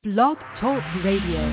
Blog Talk Radio.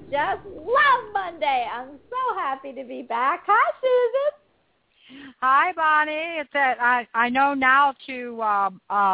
just love Monday. I'm so happy to be back. Hi, Susan. Hi, Bonnie. It's I know now to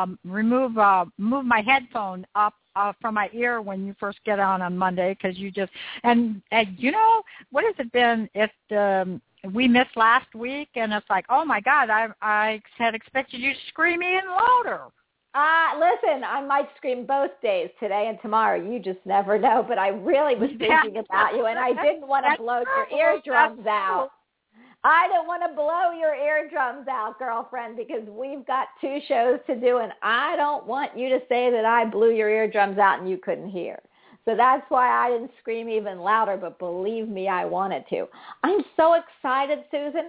move my headphone up from my ear when you first get on Monday, because you just and you know what has it been? We missed last week, and it's like, oh my God, I had expected you to scream even louder. Listen, I might scream both days, today and tomorrow. You just never know. But I really was thinking about you, and I didn't want to blow your eardrums out. I don't want to blow your eardrums out, girlfriend, because we've got 2 shows to do, and I don't want you to say that I blew your eardrums out and you couldn't hear. So that's why I didn't scream even louder, but believe me, I wanted to. I'm so excited, Susan.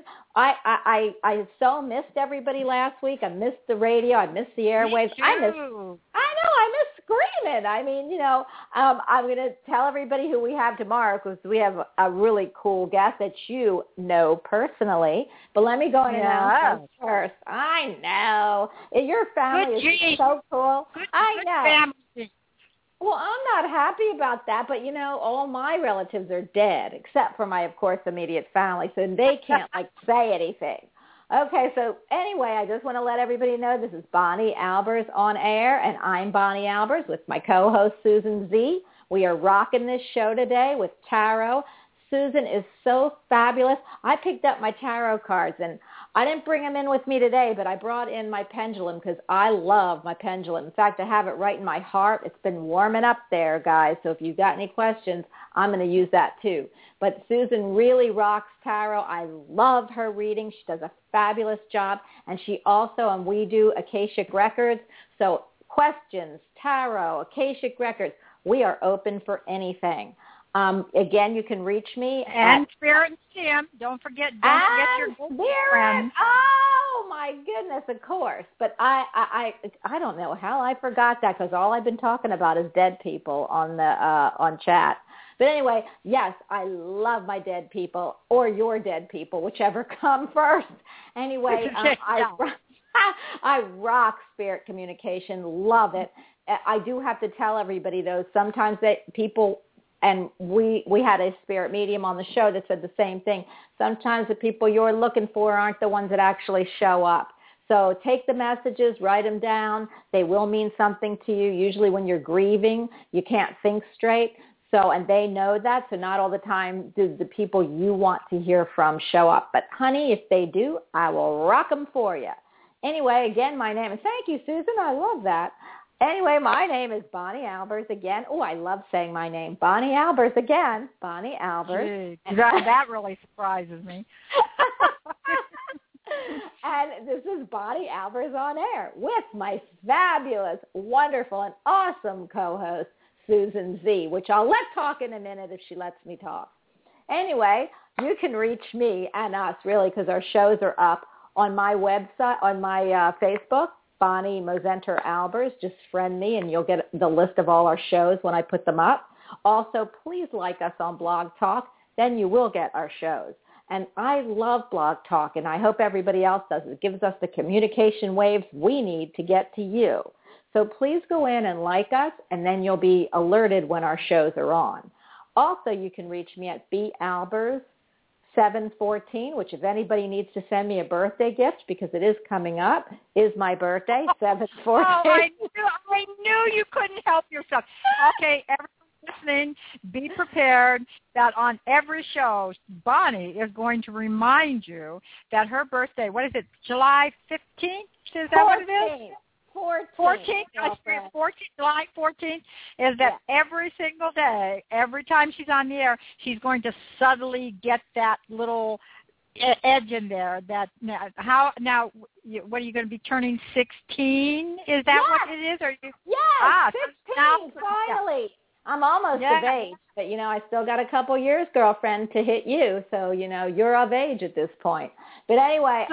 I so missed everybody last week. I missed the radio. I missed the airwaves. I know, I miss screaming. I mean, you know, I'm going to tell everybody who we have tomorrow, because we have a really cool guest that you know personally. But let me go and announce them first. I know. Your family is so cool. I know. Family. Well, I'm not happy about that, but, you know, all my relatives are dead, except for my, of course, immediate family, so they can't, say anything. Okay, so anyway, I just want to let everybody know this is Bonnie Albers on air, and I'm Bonnie Albers with my co-host, Susan Z. We are rocking this show today with tarot. Susan is so fabulous. I picked up my tarot cards, and I didn't bring them in with me today, but I brought in my pendulum because I love my pendulum. In fact, I have it right in my heart. It's been warming up there, guys, so if you've got any questions, I'm going to use that too. But Susan really rocks tarot. I love her reading. She does a fabulous job, and she also, and we do Akashic Records, so questions, tarot, Akashic Records, we are open for anything. Again, you can reach me and Spirit and Tim. Don't forget your Spirit. Oh my goodness, of course. But I don't know how I forgot that, because all I've been talking about is dead people on chat. But anyway, yes, I love my dead people, or your dead people, whichever come first. Anyway, I rock spirit communication. Love it. I do have to tell everybody though, sometimes people. And we had a spirit medium on the show that said the same thing. Sometimes the people you're looking for aren't the ones that actually show up. So take the messages, write them down. They will mean something to you. Usually when you're grieving, you can't think straight. So, and they know that. So not all the time do the people you want to hear from show up. But honey, if they do, I will rock them for you. Anyway, again, my name is, thank you, Susan. I love that. Anyway, my name is Bonnie Albers again. Oh, I love saying my name. Bonnie Albers again. Bonnie Albers. That really surprises me. And this is Bonnie Albers on air with my fabulous, wonderful, and awesome co-host, Susan Z, which I'll let talk in a minute if she lets me talk. Anyway, you can reach me and us, really, because our shows are up on my website, on my Facebook, Bonnie Mosenter Albers. Just friend me and you'll get the list of all our shows when I put them up. Also, please like us on Blog Talk. Then you will get our shows. And I love Blog Talk, and I hope everybody else does. It gives us the communication waves we need to get to you. So please go in and like us, and then you'll be alerted when our shows are on. Also, you can reach me at balbers714, which if anybody needs to send me a birthday gift, because it is coming up, is my birthday, 7/14. Oh, I knew you couldn't help yourself. Okay, everyone listening, be prepared that on every show, Bonnie is going to remind you that her birthday, what is it, July 15th? Is that what it is? 14th, July 14th, is that every single day, every time she's on the air, she's going to subtly get that little edge in there. That what are you going to be turning 16? Is that what it is? Or you? Yes, 16, finally. I'm almost of age, but, I still got a couple years, girlfriend, to hit you. So, you're of age at this point. But anyway,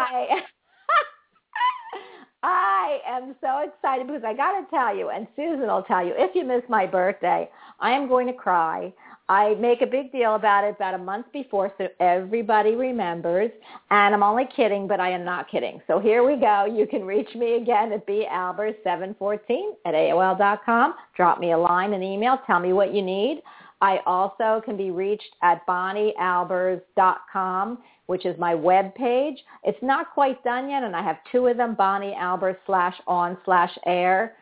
I am so excited because I got to tell you, and Susan will tell you, if you miss my birthday, I am going to cry. I make a big deal about it about a month before so everybody remembers. And I'm only kidding, but I am not kidding. So here we go. You can reach me again at balbers714 at AOL.com. Drop me a line, an email. Tell me what you need. I also can be reached at bonniealbers.com, which is my web page. It's not quite done yet, and I have 2 of them, bonniealbers/on/air.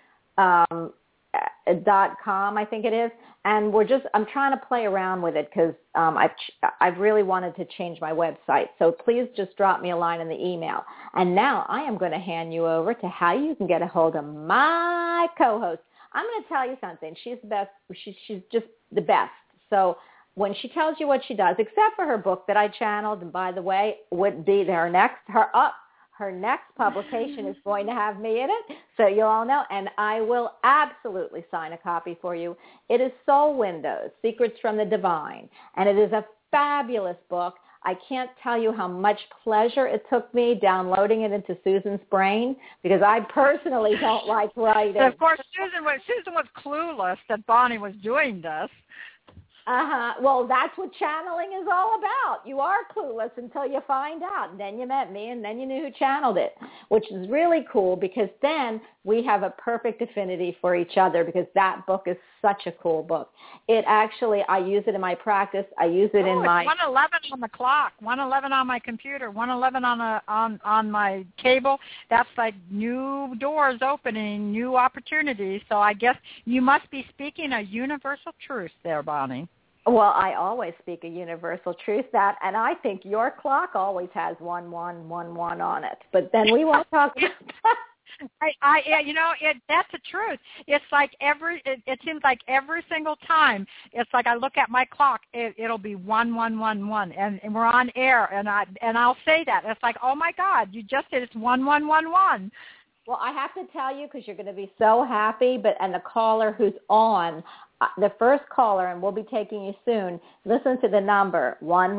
.com, I think it is, and I'm trying to play around with it because I've really wanted to change my website. So please just drop me a line in the email. And now I am going to hand you over to how you can get a hold of my co-host. I'm going to tell you something. She's the best. She's just the best. So when she tells you what she does, except for her book that I channeled, and by the way, would be her next publication is going to have me in it, so you all know, and I will absolutely sign a copy for you. It is Soul Windows, Secrets from the Divine, and it is a fabulous book. I can't tell you how much pleasure it took me downloading it into Susan's brain, because I personally don't like writing. So of course, Susan was clueless that Bonnie was doing this. Well, that's what channeling is all about. You are clueless until you find out. And then you met me, and then you knew who channeled it, which is really cool, because then we have a perfect affinity for each other, because that book is such a cool book. It actually, I use it in my practice. I use it in my... 1:11 on the clock, 1:11 on my computer, 1:11 on my cable. That's like new doors opening, new opportunities. So I guess you must be speaking a universal truth there, Bonnie. Well, I always speak a universal truth, and I think your clock always has 1111 on it. But then we won't talk about that. That's the truth. It's like it seems like every single time, it's like I look at my clock, it'll be 1111, and we're on air, and I'll say that. It's like, oh my God, you just did, it's 1111. Well, I have to tell you, because you're going to be so happy, and the caller who's on, the first caller, and we'll be taking you soon, listen to the number,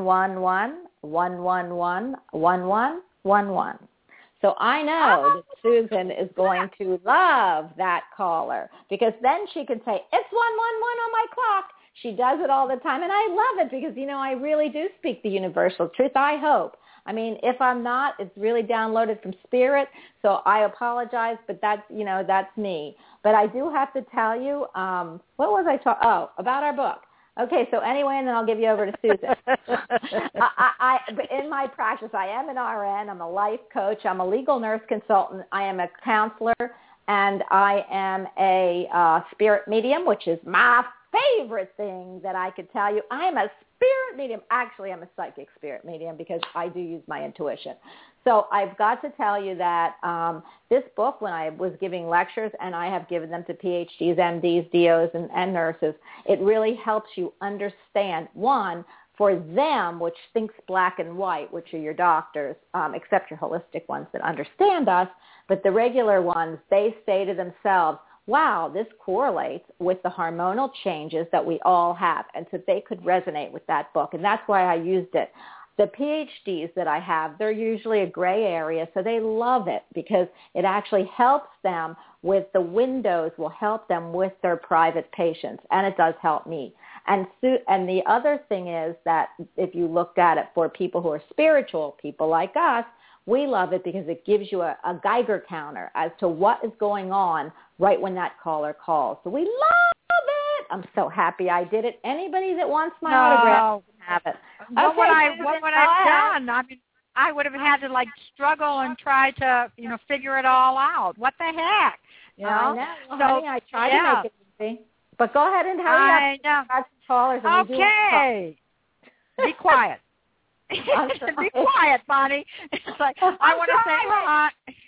111-111-1111. So I know that Susan is going to love that caller, because then she can say, it's 111 on my clock. She does it all the time, and I love it, because, I really do speak the universal truth, I hope. I mean, if I'm not, it's really downloaded from Spirit, so I apologize, but that's me. But I do have to tell you, what was I talking? Oh, about our book. Okay, so anyway, and then I'll give you over to Susan. But in my practice, I am an RN, I'm a life coach, I'm a legal nurse consultant, I am a counselor, and I am a spirit medium, which is my favorite thing that I could tell you. I am a spirit medium. Actually, I'm a psychic spirit medium, because I do use my intuition. So I've got to tell you that this book, when I was giving lectures, and I have given them to PhDs, MDs, DOs, and nurses, it really helps you understand, one, for them, which thinks black and white, which are your doctors, except your holistic ones that understand us, but the regular ones, they say to themselves, wow, this correlates with the hormonal changes that we all have. And so they could resonate with that book. And that's why I used it. The PhDs that I have, they're usually a gray area, so they love it, because it actually helps them with the windows, will help them with their private patients. And it does help me. And the other thing is that if you looked at it for people who are spiritual, people like us, we love it because it gives you a Geiger counter as to what is going on right when that caller calls. So we love it. I'm so happy I did it. Anybody that wants my autograph can have it. What would I have done? I mean, I would have had to struggle and try to figure it all out. What the heck? I know. Well, so, honey, I tried to make it easy. But go ahead and hurry up. I know. Callers and okay. Be quiet. Be quiet, Bonnie. It's like, I want to say hi.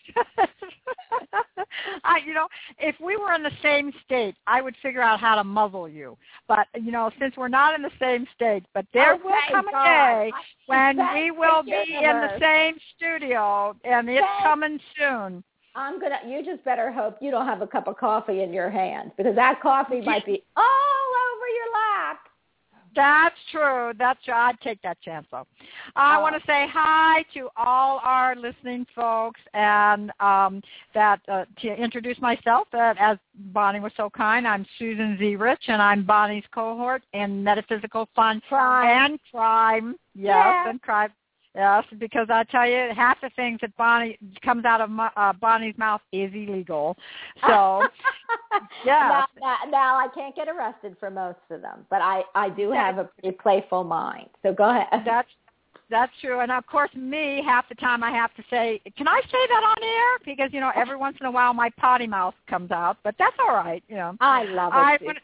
If we were in the same state, I would figure out how to muzzle you. But, since we're not in the same state, but there will come a day when we will be in the same studio, and it's coming soon. You just better hope you don't have a cup of coffee in your hand, because that coffee might be all over your lap. That's true. I'd take that chance, though. I want to say hi to all our listening folks, and to introduce myself, as Bonnie was so kind, I'm Susan Z. Rich, and I'm Bonnie's cohort in Metaphysical Fun and Crime. Yes, and Crime. Yes, because I tell you, half the things that Bonnie comes out of Bonnie's mouth is illegal. So, yeah. Now I can't get arrested for most of them, but I do have a pretty playful mind. So go ahead. That's true. And, of course, me, half the time I have to say, can I say that on air? Because, every once in a while my potty mouth comes out. But that's all right. I love it,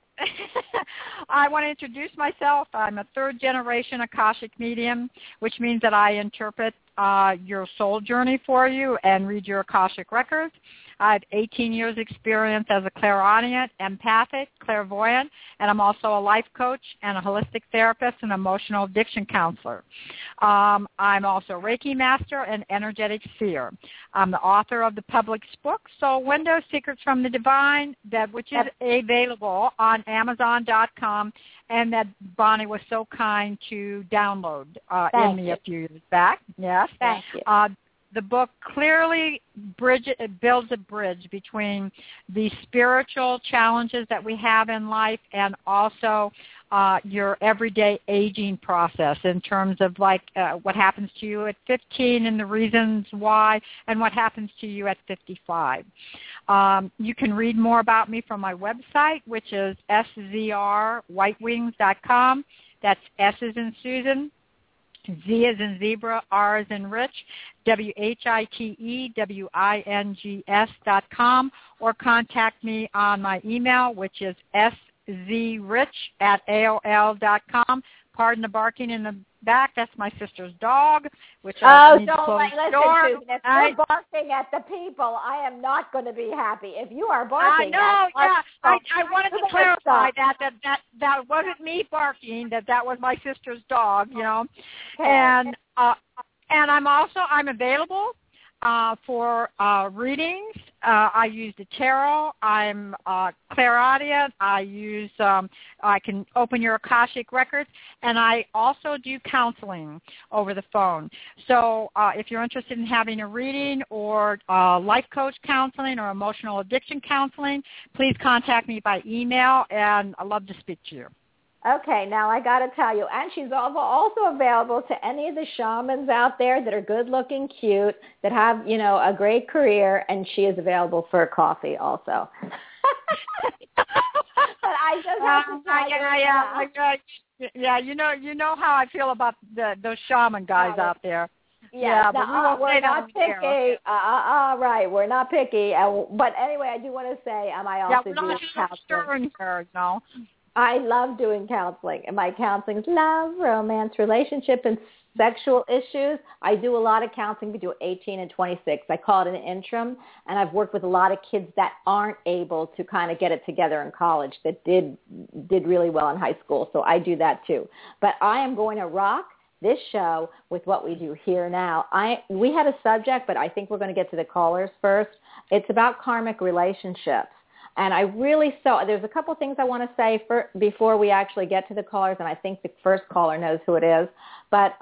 I want to introduce myself. I'm a third-generation Akashic medium, which means that I interpret your soul journey for you and read your Akashic records. I have 18 years experience as a clairaudient, empathic, clairvoyant, and I'm also a life coach and a holistic therapist and emotional addiction counselor. I'm also a Reiki master and energetic seer. I'm the author of the published book, Soul Window, Secrets from the Divine, which is available on Amazon.com, and that Bonnie was so kind to download in me a few years back. Yes. Thank you. The book clearly builds a bridge between the spiritual challenges that we have in life and also your everyday aging process in terms of what happens to you at 15 and the reasons why and what happens to you at 55. You can read more about me from my website, which is szrwhitewings.com. That's S as in Susan, Z as in zebra, R as in rich, WHITEWINGS.com, or contact me on my email, which is szrich@AOL.com. Pardon the barking in the back. That's my sister's dog, which I need to close the door. Susan, if you're barking at the people, I am not going to be happy. If you are barking, I wanted to clarify that wasn't me barking. That was my sister's dog. Okay. And I'm available for readings. I use the tarot. I'm clairaudient. I can open your Akashic records, and I also do counseling over the phone. So if you're interested in having a reading or life coach counseling or emotional addiction counseling, please contact me by email, and I'd love to speak to you. Okay, now I got to tell you, and she's also available to any of the shamans out there that are good-looking, cute, that have, a great career, and she is available for a coffee also. But I just have to tell you. Yeah, you know how I feel about those shaman guys out there. Yeah, but we're not picky. Right, we're not picky. But anyway, I do want to say I also do counseling. I love doing counseling, and my counseling is love, romance, relationship, and sexual issues. I do a lot of counseling between 18 and 26. I call it an interim, and I've worked with a lot of kids that aren't able to kind of get it together in college that did really well in high school, so I do that too. But I am going to rock this show with what we do here now. We had a subject, but I think we're going to get to the callers first. It's about karmic relationships. And there's a couple things I want to say before we actually get to the callers, and I think the first caller knows who it is. But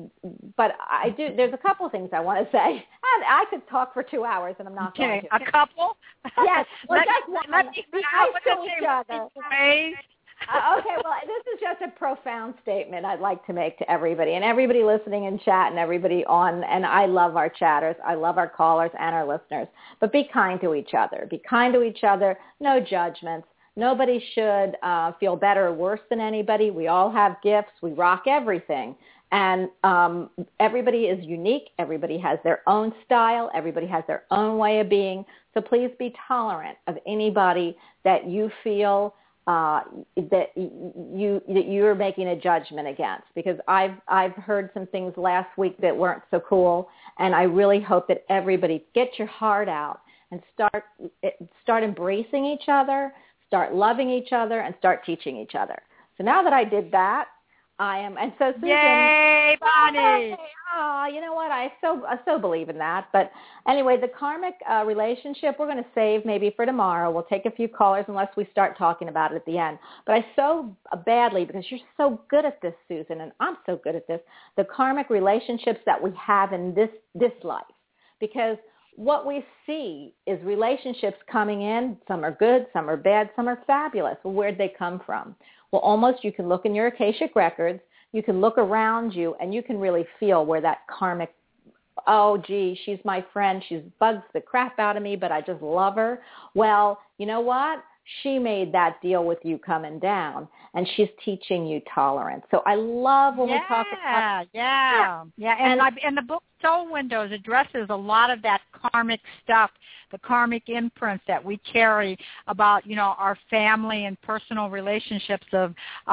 there's a couple things I want to say. And I could talk for 2 hours, and I'm not going to. A couple? Yes. Well, let me be nice to each other. Okay, well, this is just a profound statement I'd like to make to everybody, and everybody listening in chat and everybody on, and I love our chatters. I love our callers and our listeners. But be kind to each other. Be kind to each other. No judgments. Nobody should feel better or worse than anybody. We all have gifts. We rock everything. And everybody is unique. Everybody has their own style. Everybody has their own way of being. So please be tolerant of anybody that you feel that you're making a judgment against, because I've heard some things last week that weren't so cool, and I really hope that everybody get your heart out and start embracing each other, start loving each other, and start teaching each other. So now that I did that, and so Susan, yay, Bonnie! You know what? I so believe in that. But anyway, the karmic relationship we're going to save maybe for tomorrow. We'll take a few callers unless we start talking about it at the end. But I so badly, because you're so good at this, Susan, and I'm so good at this, the karmic relationships that we have in this life. Because what we see is relationships coming in. Some are good, some are bad, some are fabulous. Well, where'd they come from? Well, almost you can look in your Akashic records. you can look around you and you can really feel where that karmic, oh, gee, she's my friend. She bugs the crap out of me, but I just love her. Well, you know what? She made that deal with you coming down, and she's teaching you tolerance. So I love when we talk about And the book Soul Windows addresses a lot of that karmic stuff, the karmic imprints that we carry about, our family and personal relationships of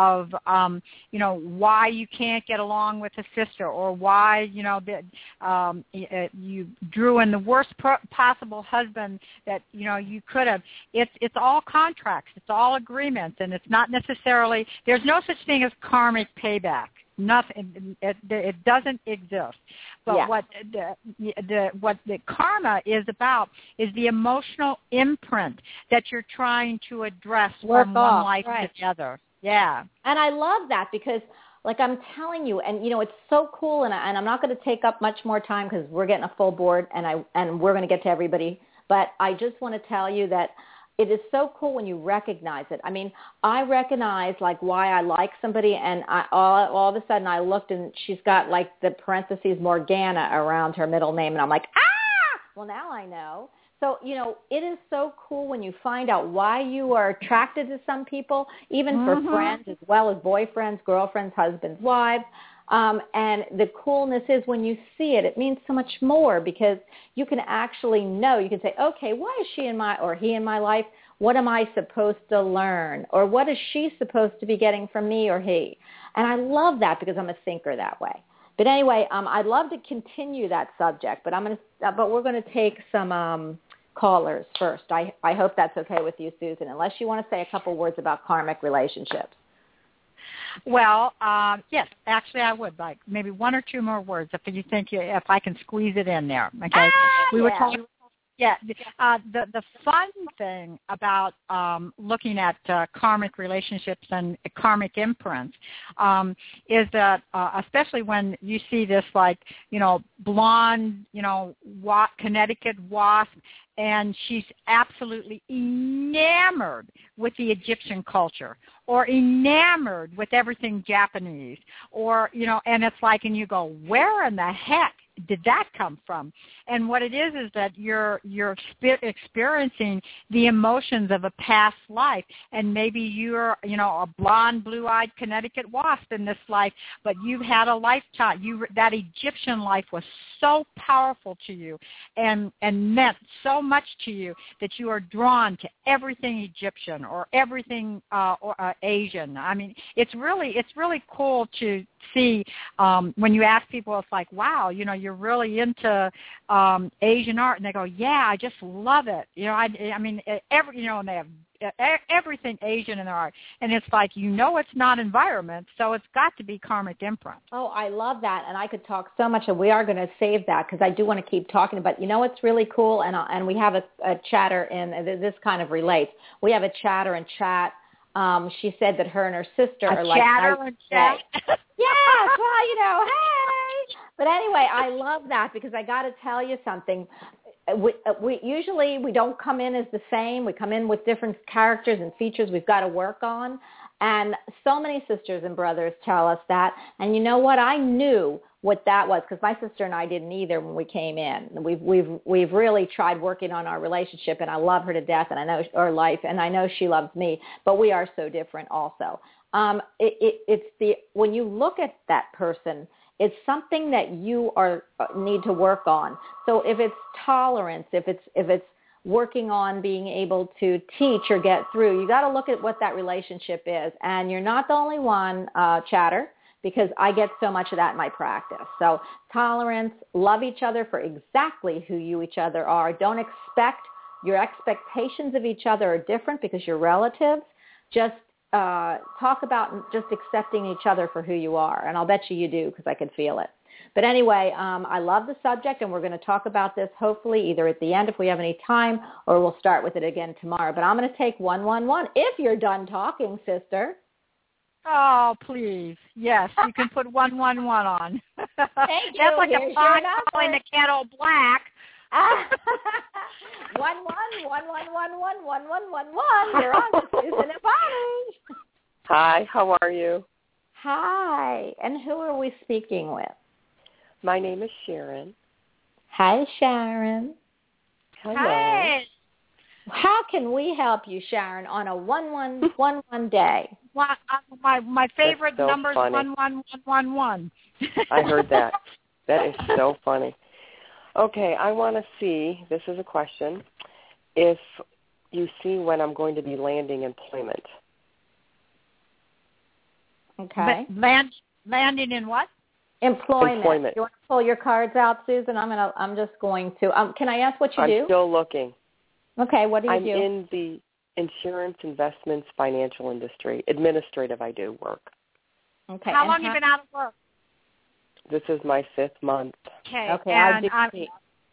why you can't get along with a sister, or why, you drew in the worst possible husband that, you could have. It's all contracts. It's all agreements, and it's not necessarily, there's no such thing as karmic payback. Nothing. It doesn't exist. But what the karma is about is the emotional imprint that you're trying to address from one life to the other. Yeah. And I love that because, like I'm telling you, and it's so cool. And I'm not going to take up much more time because we're getting a full board, and we're going to get to everybody. But I just want to tell you that it is so cool when you recognize it. I mean, I recognize like why I like somebody, and all of a sudden I looked and she's got like the parentheses Morgana around her middle name, and I'm like, ah! Well, now I know. So, it is so cool when you find out why you are attracted to some people, even for friends as well as boyfriends, girlfriends, husbands, wives. And the coolness is when you see it, it means so much more because you can actually know. You can say, okay, why is she or he in my life? What am I supposed to learn? Or what is she supposed to be getting from me or he? And I love that because I'm a thinker that way. But anyway, I'd love to continue that subject, but we're going to take some callers first. I hope that's okay with you, Susan, unless you want to say a couple words about karmic relationships. Well, yes, actually I would like maybe one or two more words if I can squeeze it in there. Okay. We were talking. Yeah, the fun thing about looking at karmic relationships and karmic imprints is that especially when you see this blonde, Connecticut wasp, and she's absolutely enamored with the Egyptian culture or enamored with everything Japanese or, and it's like, and you go, where in the heck did that come from? And what it is that you're experiencing the emotions of a past life, and maybe you're a blonde, blue-eyed Connecticut wasp in this life, but you've had a lifetime. That Egyptian life was so powerful to you, and meant so much to you that you are drawn to everything Egyptian or everything Asian. I mean, it's really cool to see when you ask people, it's like, wow, you're really into Asian art, and they go, yeah, I just love it. I mean, and they have everything Asian in their art, and it's like, it's not environment, so it's got to be karmic imprint. Oh, I love that, and I could talk so much, and we are going to save that because I do want to keep talking. But what's really cool, and we have a chatter, and this kind of relates. We have a chatter and chat. She said that her and her sister are like chatter and chat. Yes, well, hey. But anyway, I love that because I got to tell you something. We usually don't come in as the same. We come in with different characters and features we've got to work on. And so many sisters and brothers tell us that. And you know what? I knew what that was because my sister and I didn't either when we came in. We've really tried working on our relationship, and I love her to death, and I know our life, and I know she loves me. But we are so different also. It's when you look at that person, it's something that you need to work on. So if it's tolerance, if it's working on being able to teach or get through, you got to look at what that relationship is. And you're not the only one, chatter, because I get so much of that in my practice. So tolerance, love each other for exactly who you each other are. Don't expect, your expectations of each other are different because you're relatives. Just talk about just accepting each other for who you are. And I'll bet you do because I can feel it. But anyway, I love the subject, and we're going to talk about this hopefully either at the end if we have any time, or we'll start with it again tomorrow. But I'm going to take 111 if you're done talking, sister. Oh, please. Yes, you can put 111 on. Thank you. That's like a pot calling the kettle black. 11111111111. You're on with Susan and Bonnie. Hi, how are you? Hi. And who are we speaking with? My name is Sharon. Hi, Sharon. Hello. Hi. How can we help you, Sharon, on a 1-1-1-1 day? Well, my favorite so number is funny. 11111. I heard that. That is so funny. Okay, I want to see, this is a question, if you see when I'm going to be landing employment. Okay. Landing in what? Employment. You want to pull your cards out, Susan? I'm just going to. Can I ask what you do? I'm still looking. Okay, what do you I'm do? in the insurance, investments, financial industry. Administrative, I do work. Okay. How long have you been out of work? This is my 5th month. Okay. Okay, And I do.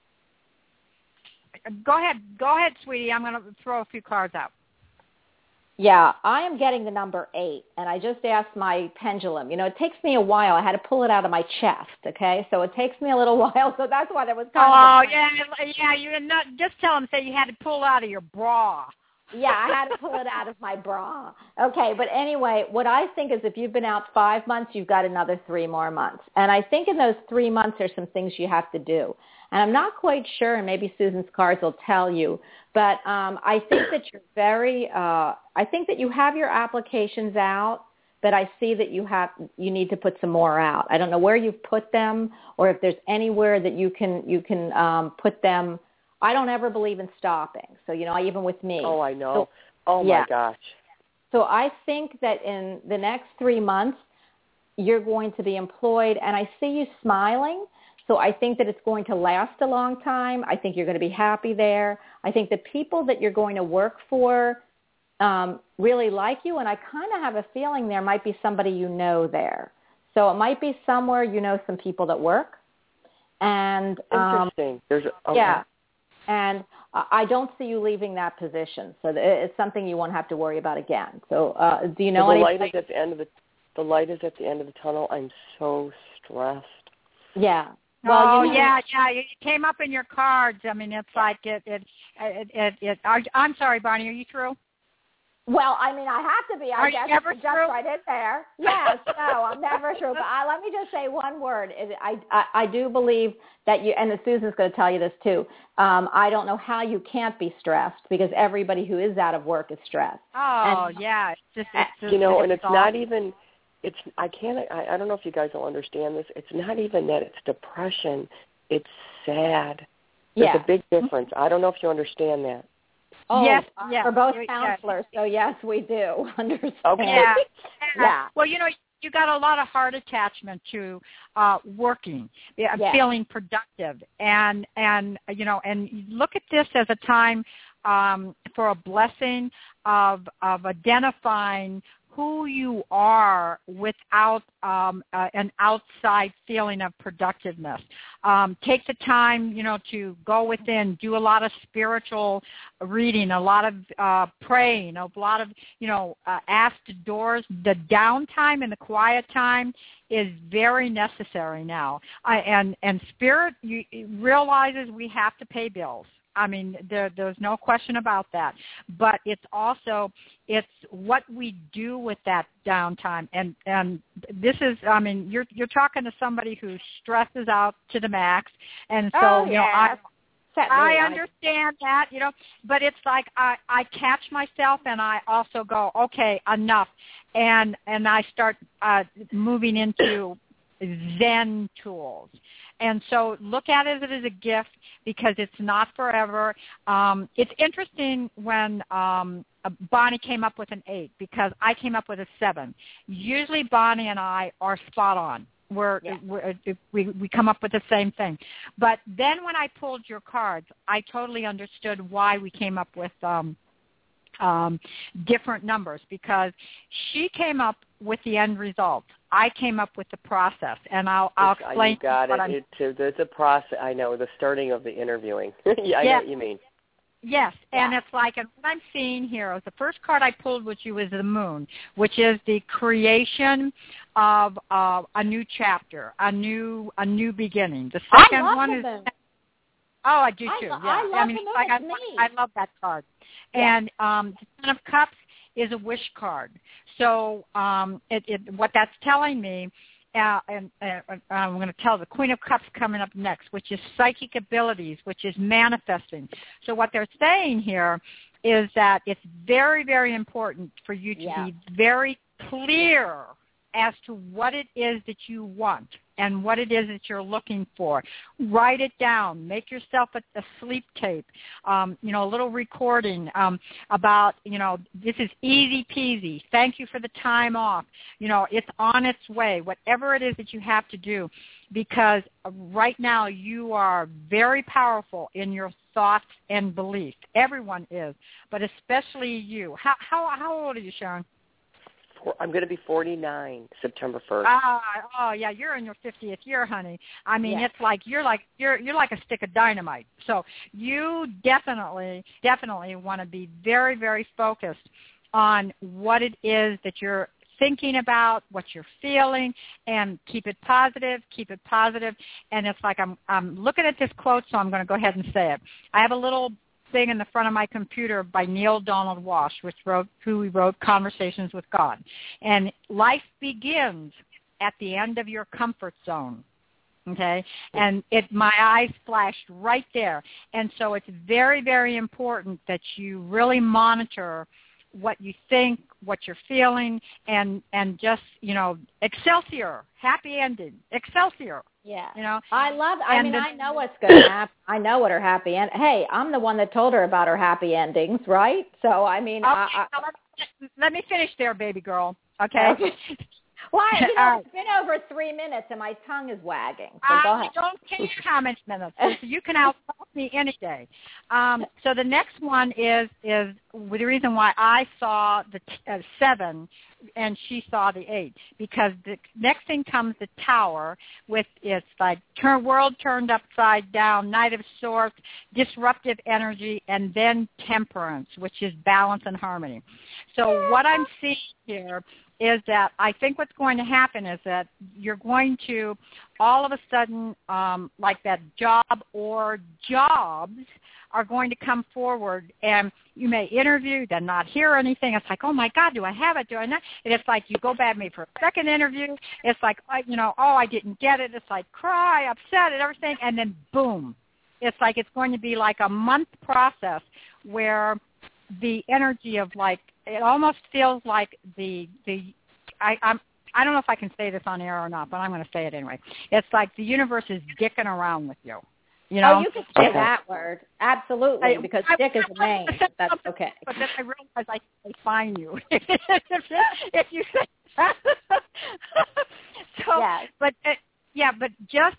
go ahead, sweetie. I'm going to throw a few cards out. Yeah, I am getting the number 8, and I just asked my pendulum. You know, it takes me a while. I had to pull it out of my chest, okay? So it takes me a little while, so that's why there was kind of yeah. You're not just tell them say you had to pull out of your bra. Yeah, I had to pull it out of my bra. Okay, but anyway, what I think is if you've been out 5 months, you've got another 3 more months. And I think in those 3 months, there's some things you have to do. And I'm not quite sure, and maybe Susan's cards will tell you, but I think that you're I think that you have your applications out, but I see that you need to put some more out. I don't know where you've put them or if there's anywhere that you can put them. I don't ever believe in stopping. So, you know, even with me. Oh, I know. So, oh, yeah. my gosh. So I think that in the next 3 months, you're going to be employed, and I see you smiling. So I think that it's going to last a long time. I think you're going to be happy there. I think the people that you're going to work for really like you, and I kind of have a feeling there might be somebody you know there. So it might be somewhere you know some people that work. And interesting. Yeah. And I don't see you leaving that position, so it's something you won't have to worry about again. So, do you know the anything? light is at the end of the light is at the end of the tunnel. I'm so stressed. Yeah. Well, yeah. You came up in your cards. I mean, it's like I'm sorry, Bonnie. Are you through? Well, I mean, I have to be. I guess never just right in there. Yes, no, I'm never through. But let me just say one word. I do believe that you, and Susan's going to tell you this too. I don't know how you can't be stressed because everybody who is out of work is stressed. Oh, yeah. It's just you know, and it's not even. I don't know if you guys will understand this. It's not even that it's depression. It's sad. There's a big difference. I don't know if you understand that. Oh, yes. We're both counselors, so yes, we do understand. Okay. Yeah. Well, you know, you got a lot of heart attachment to working, feeling productive, and you know, and look at this as a time for a blessing of identifying who you are without an outside feeling of productiveness. Take the time, you know, to go within, do a lot of spiritual reading, a lot of praying, a lot of, you know, ask the doors. The downtime and the quiet time is very necessary now. And Spirit realizes we have to pay bills. I mean, there's no question about that. But it's what we do with that downtime. And this is, I mean, you're talking to somebody who stresses out to the max. And so, you know, I understand that, you know, but it's like I catch myself and I also go, okay, enough. And I start moving into Zen tools. And so look at it as a gift because it's not forever. It's interesting when Bonnie came up with an 8 because I came up with a 7. Usually Bonnie and I are spot on. We come up with the same thing. But then when I pulled your cards, I totally understood why we came up with different numbers because she came up with the end result. I came up with the process, and I'll explain. You got it. There's a process. I know, the starting of the interviewing. I know what you mean. Yes, and it's like, and what I'm seeing here is the first card I pulled with you is the Moon, which is the creation of a new chapter, a new beginning. The second one is. Oh, I do too. I love mean, the Moon. I love that card. Yeah. And the Ten of Cups is a wish card. So what that's telling me, and I'm going to tell the Queen of Cups coming up next, which is psychic abilities, which is manifesting. So what they're saying here is that it's very, very important for you to be very clear as to what it is that you want and what it is that you're looking for. Write it down. Make yourself a sleep tape, a little recording about, this is easy peasy. Thank you for the time off. It's on its way, whatever it is that you have to do, because right now you are very powerful in your thoughts and beliefs. Everyone is, but especially you. How old are you, Sharon? I'm going to be 49 September 1st. Oh yeah, you're in your 50th year, honey. I mean, it's like you're like a stick of dynamite. So you definitely want to be very, very focused on what it is that you're thinking about, what you're feeling, and keep it positive. And it's like I'm looking at this quote, so I'm going to go ahead and say it. I have a little thing in the front of my computer by Neil Donald Walsh, who wrote Conversations with God. And life begins at the end of your comfort zone. Okay? And my eyes flashed right there. And so it's very, very important that you really monitor what you think, what you're feeling, and just, Excelsior, happy ending, Excelsior. Yeah. I love, I know what's going to happen. I know what her happy end. Hey, I'm the one that told her about her happy endings, right? So, let me finish there, baby girl. Okay. Well, it's been over 3 minutes and my tongue is wagging. So go ahead. I don't care how many minutes. You can out-talk me any day. So the next one is the reason why I saw the 7 and she saw the 8, because the next thing comes the Tower with its like world turned upside down, Knight of Swords, disruptive energy, and then Temperance, which is balance and harmony. So what I'm seeing here is that I think what's going to happen is that you're going to all of a sudden, like that job or jobs are going to come forward, and you may interview, then not hear anything. It's like, oh, my God, do I have it? Do I not? And it's like you go back maybe for a second interview. It's like, I didn't get it. It's like cry, upset, and everything, and then boom. It's like it's going to be like a month process where the energy of like, it almost feels like I don't know if I can say this on air or not, but I'm going to say it anyway. It's like the universe is dicking around with you. Oh, you can say that word. Absolutely, because dick is a name. That's okay. But then I realized I can fine you if you say that. So, yes. But just,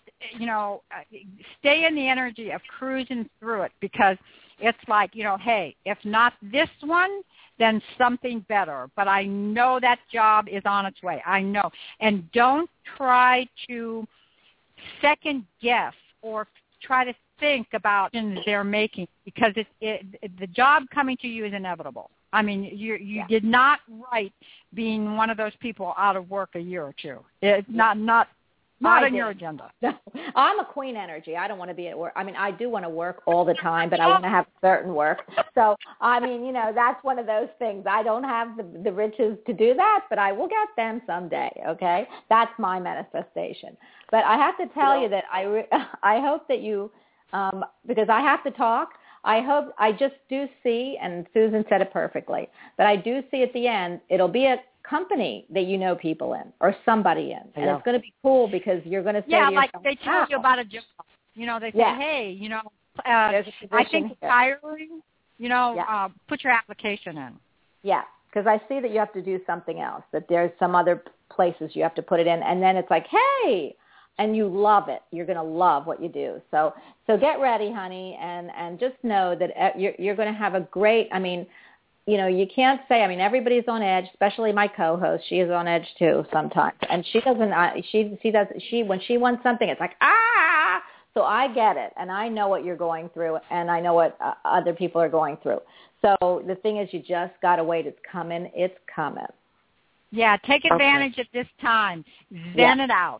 stay in the energy of cruising through it, because it's like, hey, if not this one, then something better. But I know that job is on its way. I know. And don't try to second guess or try to think about decisions they're making, because the job coming to you is inevitable. I mean, you did not write being one of those people out of work a year or two. It's not on your agenda. No, I'm a queen energy. I don't want to be at work. I mean, I do want to work all the time, but I want to have certain work. So, I mean, that's one of those things. I don't have the riches to do that, but I will get them someday, okay? That's my manifestation. But I have to tell you that I hope that you, because I have to talk, I just do see, and Susan said it perfectly, but I do see at the end, it'll be a company that people in or somebody in. And it's going to be cool because you're going to say to yourself, like they tell you about a job. They say, hey, I think it's hiring, put your application in. Yeah, because I see that you have to do something else, that there's some other places you have to put it in. And then it's like, hey, and you love it. You're going to love what you do. So get ready, honey, and just know that you're going to have a great, you can't say, everybody's on edge, especially my co-host. She is on edge too sometimes. And she doesn't, when she wants something, it's like, ah! So I get it. And I know what you're going through, and I know what other people are going through. So the thing is, you just got to wait. It's coming. It's coming. Yeah, take advantage at this time. Zen it out.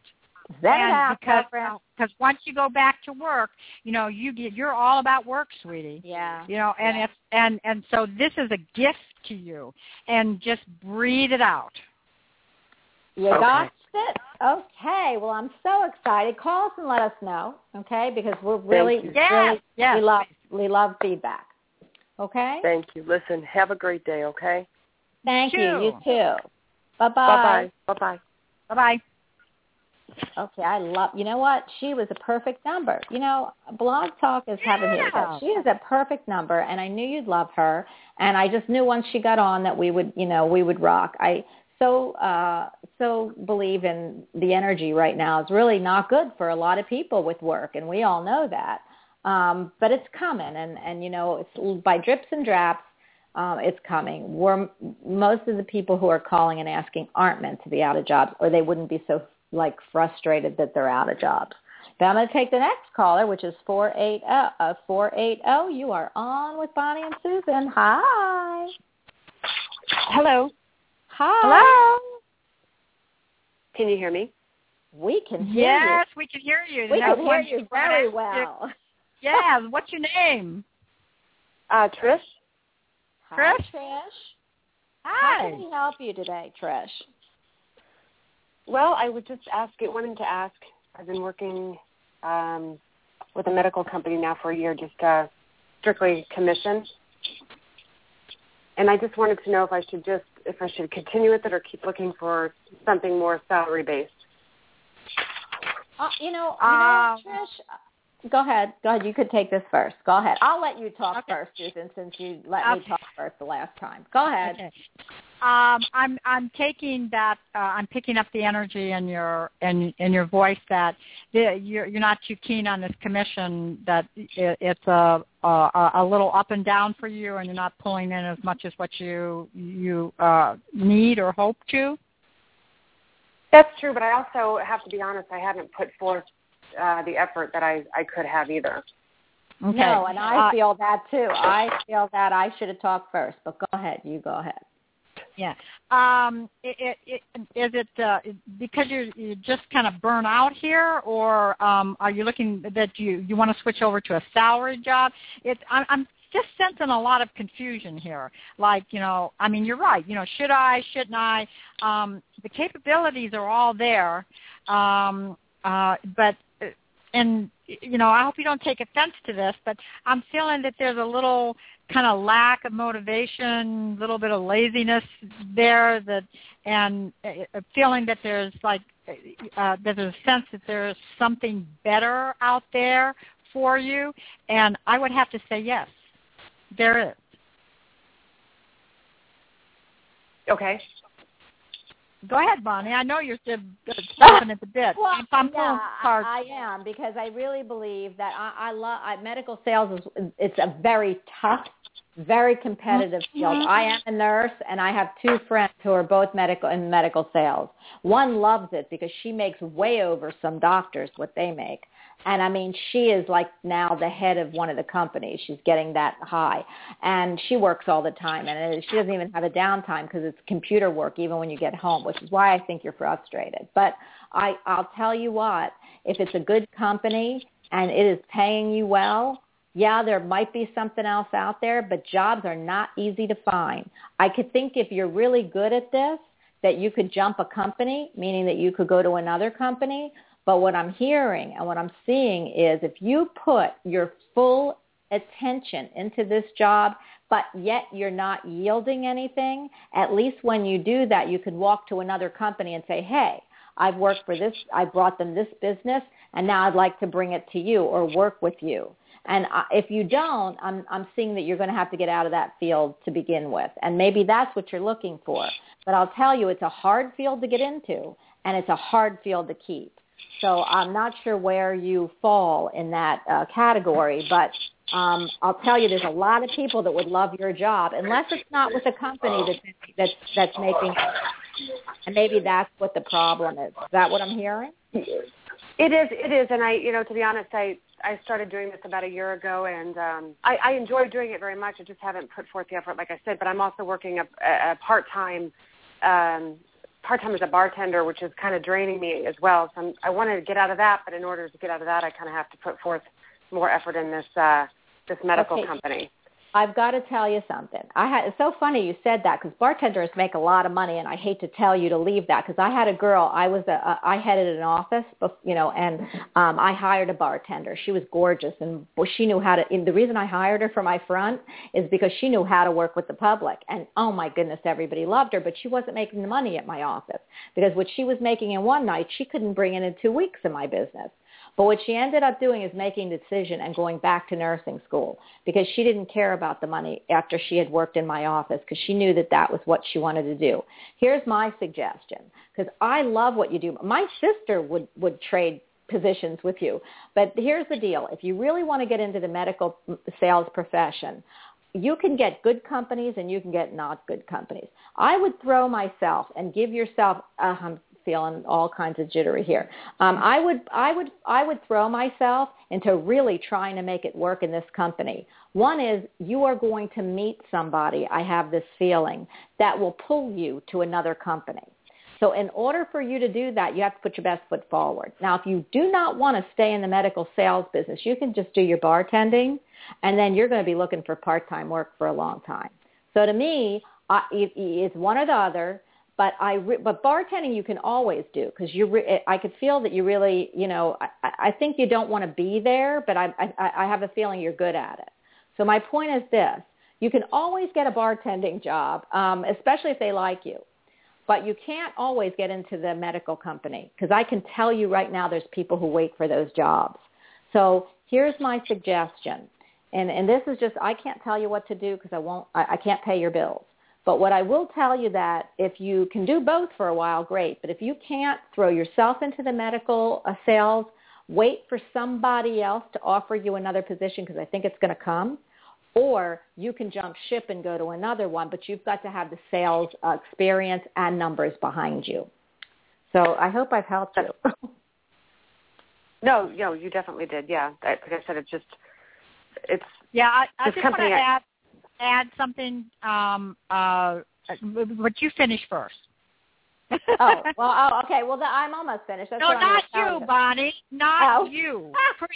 Because once you go back to work, you're all about work, sweetie. Yeah. And so this is a gift to you, and just breathe it out. You got it. Okay. Well, I'm so excited. Call us and let us know, okay? Because we're really, we love feedback. Okay. Thank you. Listen, have a great day. Okay. Thank you. You too. Bye bye. Bye bye. Bye bye. Bye bye. Okay, I love, you know what? She was a perfect number. Blog Talk is heaven here. She is a perfect number, and I knew you'd love her, and I just knew once she got on that we would rock. I so believe in the energy right now. It's really not good for a lot of people with work, and we all know that. But it's coming, and it's by drips and drops. It's coming. Most of the people who are calling and asking aren't meant to be out of jobs, or they wouldn't be so frustrated that they're out of jobs. But I'm going to take the next caller, which is 480. You are on with Bonnie and Susan. Hi. Hello. Hi. Hello. Can you hear me? We can hear you. Yes, we can hear you. We can hear you very well. Yeah. What's your name? Trish. Hi, Trish. How can we help you today, Trish? Well, I would just wanted to ask. I've been working with a medical company now for a year, just strictly commission, and I just wanted to know if I should continue with it or keep looking for something more salary based. Trish. Go ahead. You could take this first. Go ahead. I'll let you talk first, Susan, since you let me talk first the last time. Go ahead. Okay. I'm taking that. I'm picking up the energy in your voice that you're not too keen on this commission. That it's a little up and down for you, and you're not pulling in as much as what you need or hope to. That's true, but I also have to be honest. I haven't put forth the effort that I could have either. Okay. No, and I feel that too. I feel that I should have talked first, but go ahead. You go ahead. Yeah. Is it because you're just kind of burnt out here, or are you looking that you want to switch over to a salary job? I'm just sensing a lot of confusion here. You're right. Should I, shouldn't I? The capabilities are all there, but. And, I hope you don't take offense to this, but I'm feeling that there's a little kind of lack of motivation, a little bit of laziness there, and a feeling that there's there's a sense that there's something better out there for you. And I would have to say yes, there is. Okay. Go ahead, Bonnie. I know you're still stopping at the bit. Well, I am, because I really believe that I love medical sales. It's a very tough, very competitive field. I am a nurse, and I have two friends who are both in medical sales. One loves it because she makes way over some doctors what they make. And she is now the head of one of the companies. She's getting that high. And she works all the time. And she doesn't even have a downtime because it's computer work even when you get home, which is why I think you're frustrated. But I'll tell you what, if it's a good company and it is paying you well, yeah, there might be something else out there, but jobs are not easy to find. I could think if you're really good at this, that you could jump a company, meaning that you could go to another company. But what I'm hearing and what I'm seeing is if you put your full attention into this job, but yet you're not yielding anything, at least when you do that, you could walk to another company and say, hey, I've worked for this, I brought them this business, and now I'd like to bring it to you or work with you. And if you don't, I'm seeing that you're going to have to get out of that field to begin with. And maybe that's what you're looking for. But I'll tell you, it's a hard field to get into, and it's a hard field to keep. So I'm not sure where you fall in that category, but I'll tell you there's a lot of people that would love your job, unless it's not with a company that's making, and maybe that's what the problem is. Is that what I'm hearing? It is, and to be honest, I started doing this about a year ago, and I enjoy doing it very much. I just haven't put forth the effort, like I said, but I'm also working a part-time part-time as a bartender, which is kind of draining me as well. So I wanted to get out of that, but in order to get out of that, I kind of have to put forth more effort in this medical company. I've got to tell you something. It's so funny you said that because bartenders make a lot of money, and I hate to tell you to leave that because I had a girl. I headed an office, and I hired a bartender. She was gorgeous, and she knew how to. And the reason I hired her for my front is because she knew how to work with the public. And oh my goodness, everybody loved her, but she wasn't making the money at my office because what she was making in one night, she couldn't bring in 2 weeks in my business. But what she ended up doing is making the decision and going back to nursing school because she didn't care about the money after she had worked in my office because she knew that was what she wanted to do. Here's my suggestion because I love what you do. My sister would trade positions with you. But here's the deal. If you really want to get into the medical sales profession, you can get good companies and you can get not good companies. I would throw myself and give yourself feeling all kinds of jittery here. I would throw myself into really trying to make it work in this company. One is you are going to meet somebody, I have this feeling, that will pull you to another company. So in order for you to do that, you have to put your best foot forward. Now, if you do not want to stay in the medical sales business, you can just do your bartending, and then you're going to be looking for part-time work for a long time. So to me, it's one or the other. But bartending you can always do because I could feel that you really, I think you don't want to be there, but I have a feeling you're good at it. So my point is this. You can always get a bartending job, especially if they like you. But you can't always get into the medical company because I can tell you right now there's people who wait for those jobs. So here's my suggestion. And this is just, I can't tell you what to do because I can't pay your bills. But what I will tell you that if you can do both for a while, great. But if you can't, throw yourself into the medical sales, wait for somebody else to offer you another position because I think it's going to come. Or you can jump ship and go to another one, but you've got to have the sales experience and numbers behind you. So I hope I've helped you. No, you definitely did. Yeah, like I said, it's. Yeah, I just want to add something, but you finish first. Okay. Well, I'm almost finished. That's no, not you, Bonnie. Not you.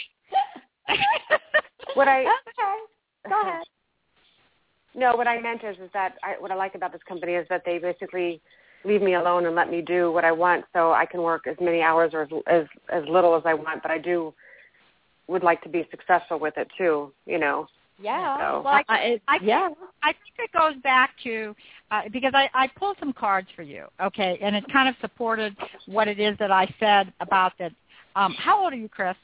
Okay. Go ahead. No, what I meant is that what I like about this company is that they basically leave me alone and let me do what I want, so I can work as many hours or as little as I want. But I would like to be successful with it too, Yeah. So. Well, I think it goes back to because I pulled some cards for you, okay, and it kind of supported what it is that I said about that. How old are you, Chris?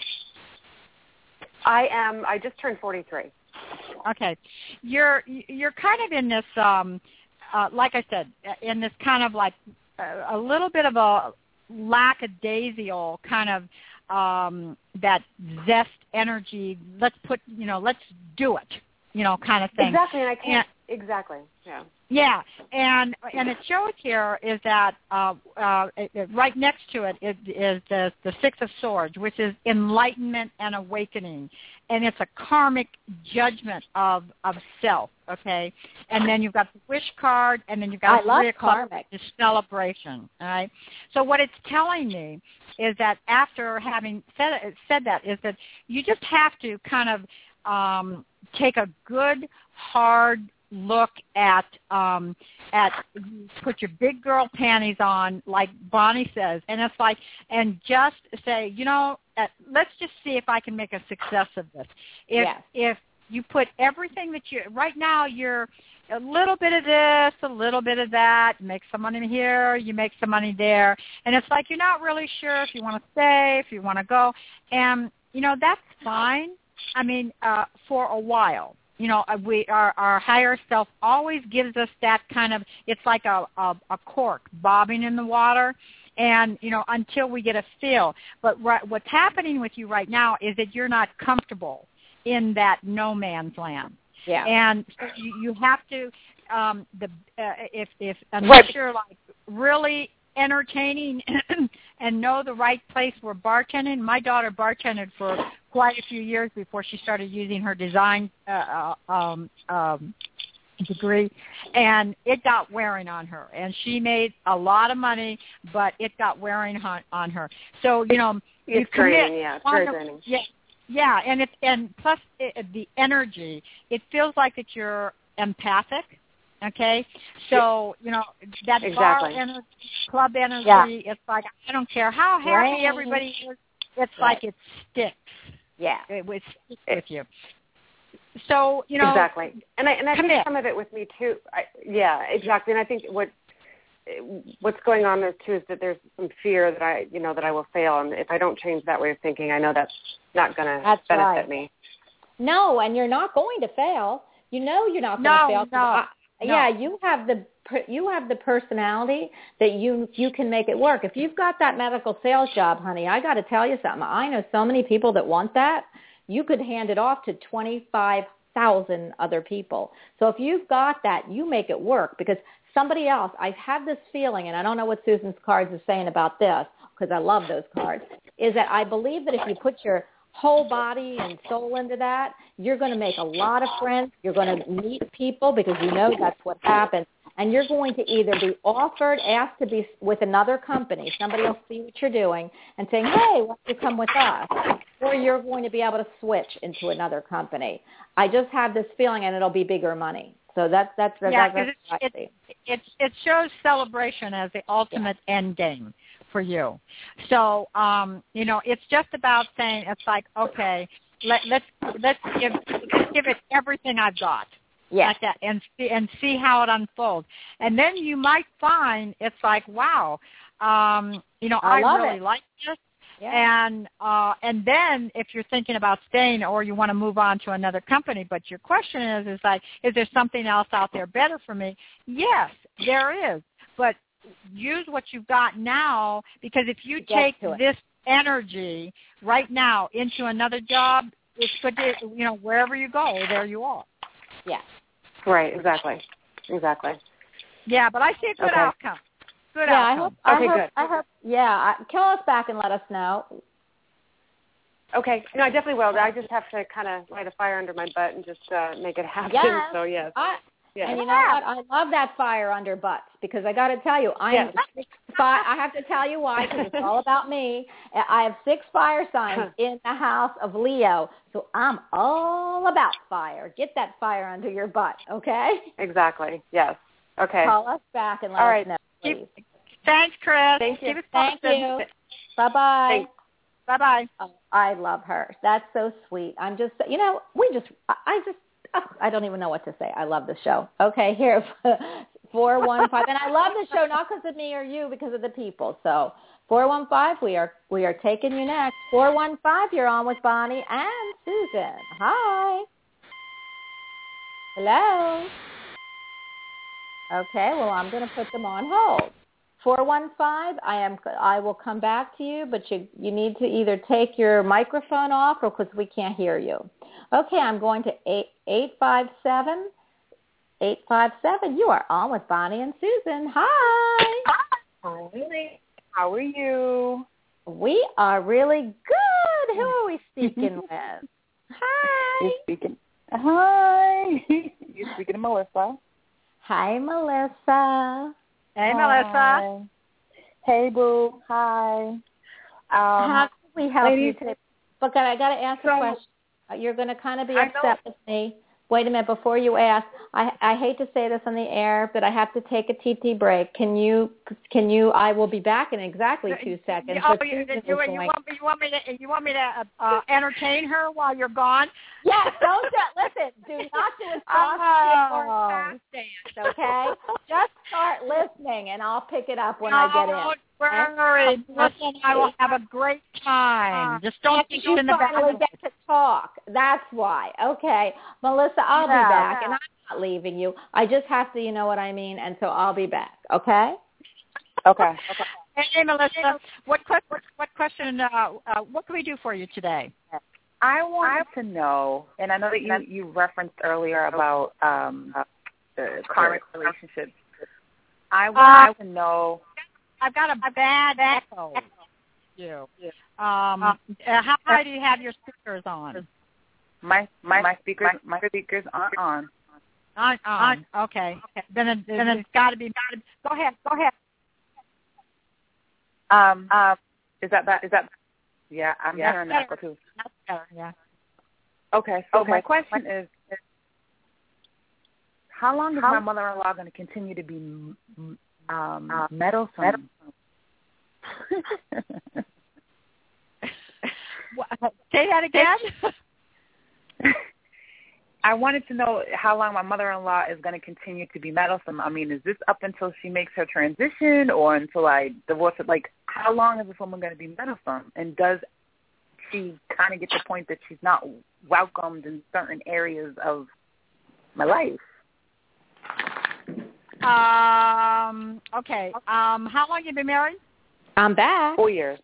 I just turned 43. Okay, you're kind of in this, like I said, in this kind of like a little bit of a lackadaisical kind of that zest energy. Let's do it, kind of thing. Exactly, and I can't. Exactly, yeah. Yeah, and it shows here is that right next to it is the Six of Swords, which is enlightenment and awakening, and it's a karmic judgment of self. Okay, and then you've got the Wish card, and then you've got the karmic, the celebration. All right. So what it's telling me is that after having said that is that you just have to kind of take a good hard look at put your big girl panties on, like Bonnie says, and it's like, and just say, let's just see if I can make a success of this. If you put everything that right now you're a little bit of this, a little bit of that, you make some money here, you make some money there, and it's like you're not really sure if you want to stay, if you want to go, and that's fine. I mean, for a while. Our higher self always gives us that kind of, it's like a cork bobbing in the water, and, until we get a feel. But what's happening with you right now is that you're not comfortable in that no man's land. Yeah. And so you have to, unless you're like really entertaining and know the right place for bartending. My daughter bartended for quite a few years before she started using her design degree, and it got wearing on her. And she made a lot of money, but it got wearing on her. So, you know, it's draining, yeah. It's very draining. Yeah, and plus the energy. It feels like that you're empathic. Okay, so you know that bar energy, club energy. It's like I don't care how happy everybody is. It's like it sticks. Yeah, it sticks with you. So you know exactly, and I think some of it with me too. Exactly, and I think what's going on there too is that there's some fear that I will fail, and if I don't change that way of thinking, I know that's not going to benefit me. No, and you're not going to fail. You know you're not going to fail. No. Yeah, you have the personality that you can make it work. If you've got that medical sales job, honey, I got to tell you something. I know so many people that want that. You could hand it off to 25,000 other people. So if you've got that, you make it work because somebody else, I've had this feeling, and I don't know what Susan's cards is saying about this because I love those cards, is that I believe that if you put your whole body and soul into that, you're going to make a lot of friends. You're going to meet people because you know that's what happens. And you're going to either be offered, asked to be with another company. Somebody will see what you're doing and saying, hey, why don't you come with us? Or you're going to be able to switch into another company. I just have this feeling, and it'll be bigger money. So that's what I see. It shows celebration as the ultimate end game for you. So, you know, it's just about saying, it's like, okay, let's give it everything I've got. Yeah. Like that, and see how it unfolds. And then you might find it's like, wow, you know, I really like this. Yeah. And then if you're thinking about staying or you want to move on to another company, but your question is like, is there something else out there better for me? Yes, there is. But use what you've got now, because if you take this energy right now into another job, it's good to, you know, wherever you go, there you are. Yeah. Right, exactly. Yeah, but I see a good outcome. Good outcome. I hope, call us back and let us know. Okay. No, I definitely will. I just have to kind of light a fire under my butt and just make it happen. Yes. So, yes. And you know what? I love that fire under butts because I got to tell you, I have to tell you why, because it's all about me. I have 6 fire signs in the house of Leo, so I'm all about fire. Get that fire under your butt, okay? Exactly. Yes. Okay. Call us back and let us know, please. Thanks, Chris. Thank you. Thank you. Bye-bye. Thanks. Bye-bye. Oh, I love her. That's so sweet. I'm just, you know, I don't even know what to say. I love the show. Okay, here, 415. And I love the show, not because of me or you, because of the people. So 415, we are taking you next. 415, you're on with Bonnie and Susan. Hi. Hello. Okay, well, I'm going to put them on hold. 415, I will come back to you, but you need to either take your microphone off or because we can't hear you. Okay, I'm going to 857. 857, you are on with Bonnie and Susan. Hi. Hi. How are you? We are really good. Who are we speaking with? Hi. You're speaking. Hi. You're speaking to Melissa. Hi, Melissa. Hey, Melissa. Hey, Boo. Hi. How can we help you today? But I got to ask a question. You're going to kind of be upset with me. Wait a minute, before you ask, I hate to say this on the air, but I have to take a TT break. Can you, I will be back in exactly 2 seconds. You want me to entertain her while you're gone? Yes, listen, do not do a soft or a fast dance, okay? Just start listening, and I'll pick it up when I get in. Don't worry. Listen, I will have a great time. Just don't think you in the back. Get to talk. That's why. Okay. Melissa, I'll be back, and I'm not leaving you. I just have to, you know what I mean, and so I'll be back, okay? Okay. Hey, Melissa, what question, what can we do for you today? I wanted to know, and I know that you referenced earlier about the karmic relationships. I wanted to know. I've got a bad echo. How high do you have your speakers on? My speakers aren't on. Okay. Then it's got to be. Go ahead. Is that? Yeah, I'm hearing that too. That's better. Yeah. Okay. So my question is, how long is my mother-in-law going to continue to be meddlesome? Say that again. I wanted to know how long my mother-in-law is going to continue to be meddlesome. I mean, is this up until she makes her transition or until I divorce her? Like, how long is this woman going to be meddlesome? And does she kind of get to the point that she's not welcomed in certain areas of my life? Okay. How long have you been married? I'm back. 4 years.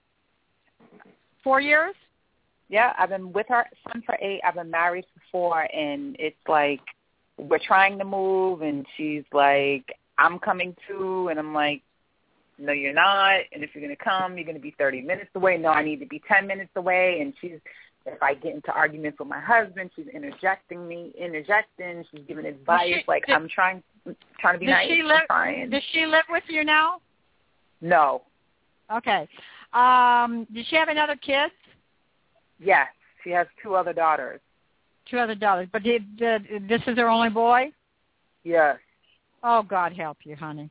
4 years? Yeah, I've been with her son for 8. I've been married for 4, and it's like we're trying to move, and she's like, I'm coming too, and I'm like, no, you're not, and if you're going to come, you're going to be 30 minutes away. No, I need to be 10 minutes away, and if I get into arguments with my husband, she's interjecting, she's giving advice, I'm trying to be nice. Does she live with you now? No. Okay. Does she have another kid? Yes, she has 2 other daughters. 2 other daughters, but this is her only boy? Yes. Oh, God help you, honey.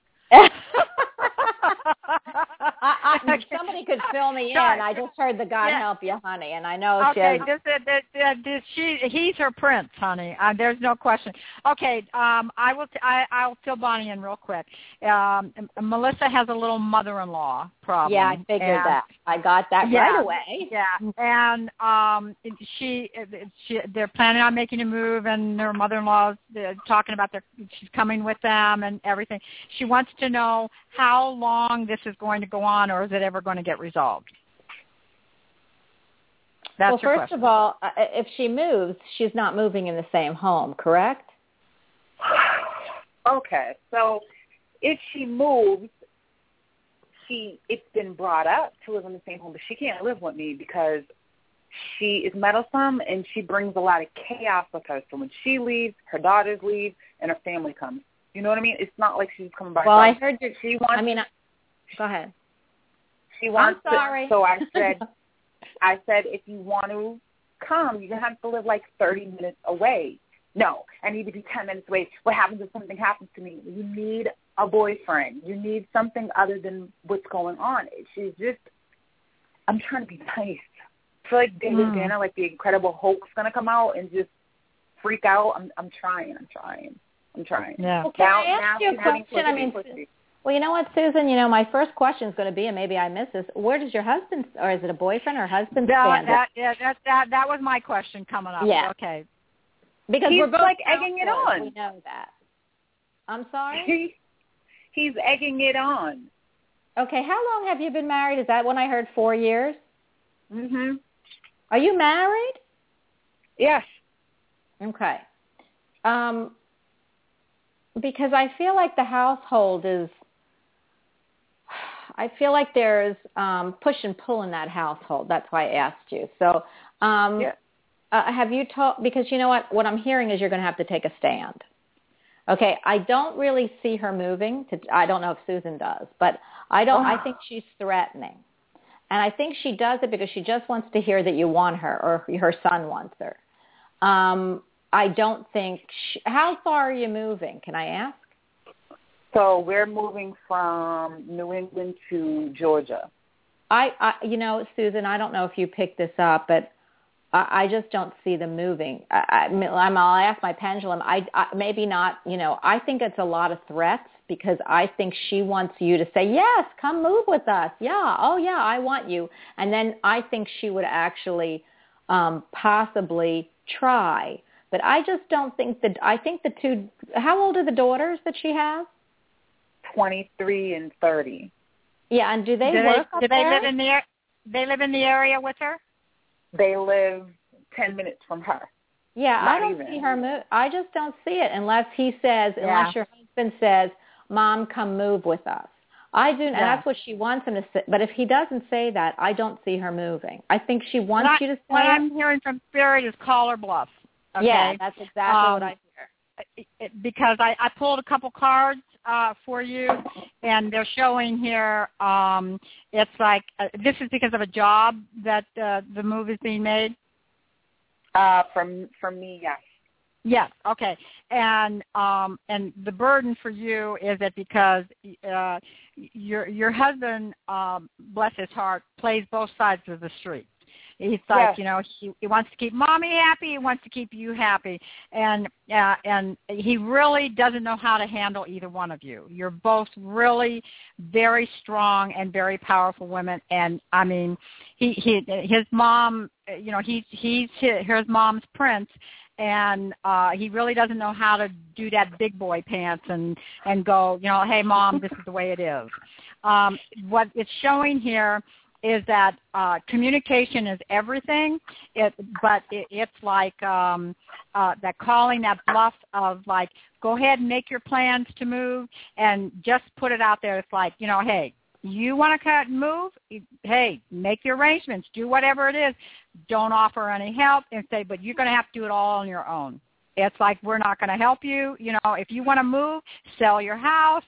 Somebody could fill me in. I just heard the God help you, honey, and I know he's her prince, honey. There's no question. Okay, I'll fill Bonnie in real quick. Melissa has a little mother-in-law problem. Yeah, I figured that. I got that right away. Yeah, and they're planning on making a move, and her mother-in-law is talking about she's coming with them and everything. She wants to know how long this is going to go on, or is it ever going to get resolved? That's well, first of all, if she moves, she's not moving in the same home, correct? Okay, so if she moves, it's been brought up to live in the same home, but she can't live with me because she is meddlesome and she brings a lot of chaos with her. So when she leaves, her daughters leave, and her family comes. You know what I mean? It's not like she's coming by herself. Well, I heard she wants. Go ahead. She wants. I'm sorry. So I said, if you want to come, you have to live like 30 minutes away. No, I need to be 10 minutes away. What happens if something happens to me? You need a boyfriend. You need something other than what's going on. She's just. I'm trying to be nice. I feel like David Banner, like the Incredible Hulk's going to come out and just freak out. I'm trying. Yeah. Well, can I ask you a question? Well, you know what, Susan? My first question is going to be, and maybe I missed this, where does your husband, or is it a boyfriend or husband stand? That was my question coming up. Yeah. Okay. Because he's we're both like egging it on. We know that. I'm sorry? He's egging it on. Okay, how long have you been married? Is that when I heard 4 years? Mm-hmm. Are you married? Yes. Okay. Because I feel like the household is, I feel like there's push and pull in that household. That's why I asked you. So have you because you know what I'm hearing is you're going to have to take a stand. Okay, I don't really see her moving. I don't know if Susan does, but I think she's threatening. And I think she does it because she just wants to hear that you want her or her son wants her. I don't think how far are you moving? Can I ask? So we're moving from New England to Georgia. Susan, I don't know if you picked this up, but I just don't see them moving. I'll ask my pendulum. Maybe not. I think it's a lot of threats because I think she wants you to say, yes, come move with us. Yeah. Oh, yeah, I want you. And then I think she would actually possibly try. But I just don't think I think the two, how old are the daughters that she has? 23 and 30. Yeah, and do they work up there? They live in the area with her? They live 10 minutes from her. Yeah, I don't see her move. I just don't see it unless unless your husband says, Mom, come move with us. I do, and that's what she wants him to say. But if he doesn't say that, I don't see her moving. I think she wants you to say what I'm hearing from Spirit is call her bluff. Okay? Yeah, that's exactly what I hear. because I pulled a couple cards for you, and they're showing here. It's like this is because of a job that the move is being made. From me, yes. Yes. Okay. And the burden for you is that because your husband, bless his heart, plays both sides of the street. He's like, he wants to keep mommy happy. He wants to keep you happy, and he really doesn't know how to handle either one of you. You're both really very strong and very powerful women. And I mean, his mom, he's his mom's prince. And he really doesn't know how to do that big boy pants and go, hey, Mom, this is the way it is. What it's showing here is that communication is everything, but it's like that calling, that bluff of like, go ahead and make your plans to move and just put it out there. It's like, hey, you want to move? Hey, make your arrangements. Do whatever it is. Don't offer any help and say, but you're going to have to do it all on your own. It's like, we're not going to help you. If you want to move, sell your house,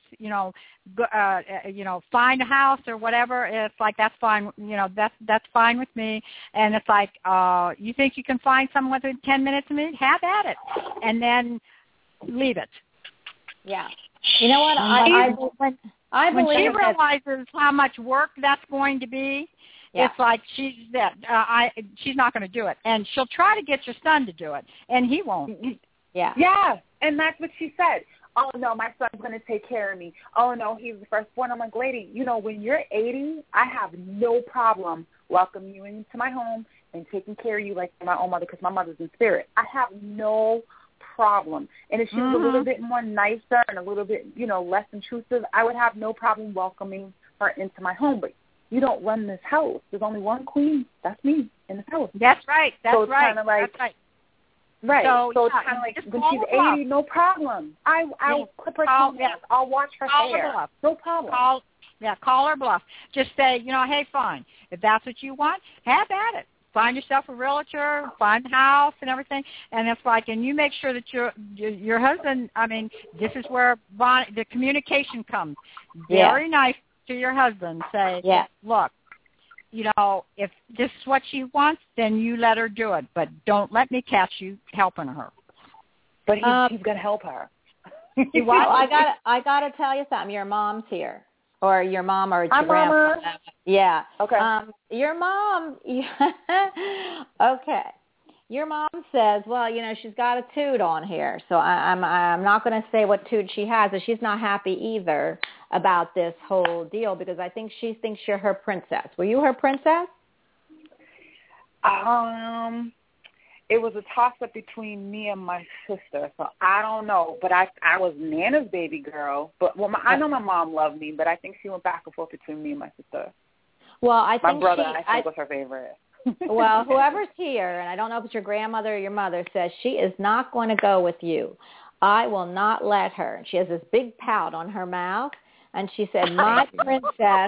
find a house or whatever. It's like, that's fine. That's fine with me. And it's like, you think you can find someone within 10 minutes of me? Have at it. And then leave it. Yeah. You know what? I believe when she realizes how much work that's going to be, it's like she's not going to do it, and she'll try to get your son to do it, and he won't. Yeah. Yeah, and that's what she said. Oh no, my son's going to take care of me. Oh no, he's the firstborn. I'm like, lady, when you're 80, I have no problem welcoming you into my home and taking care of you like my own mother, because my mother's in spirit. I have no problem. And if she was a little bit more nicer and a little bit, less intrusive, I would have no problem welcoming her into my home. But you don't run this house. There's only one queen. That's me in this house. That's right. That's so it's right. Kind of like, that's right. Right. So it's kind of like when she's 80, no problem. I'll clip her toenails. I'll watch her hair. No problem. Call her bluff. Just say, hey, fine. If that's what you want, have at it. Find yourself a realtor, find a house and everything, and it's like, and you make sure that your husband. I mean, this is where the communication comes. Very nice to your husband. Say, look, if this is what she wants, then you let her do it, but don't let me catch you helping her. But he's gonna help her. Well, I gotta tell you something. Your mom's here. Or your mom or your grandma. Yeah. Okay. Your mom. Okay. Your mom says, well, she's got a toot on here, so I'm not going to say what toot she has, and she's not happy either about this whole deal because I think she thinks you're her princess. Were you her princess? It was a toss-up between me and my sister, so I don't know. But I was Nana's baby girl. But I know my mom loved me, but I think she went back and forth between me and my sister. Well, I think my brother, I think, was her favorite. Well, whoever's here, and I don't know if it's your grandmother or your mother, says she is not going to go with you. I will not let her. She has this big pout on her mouth, and she said, my princess,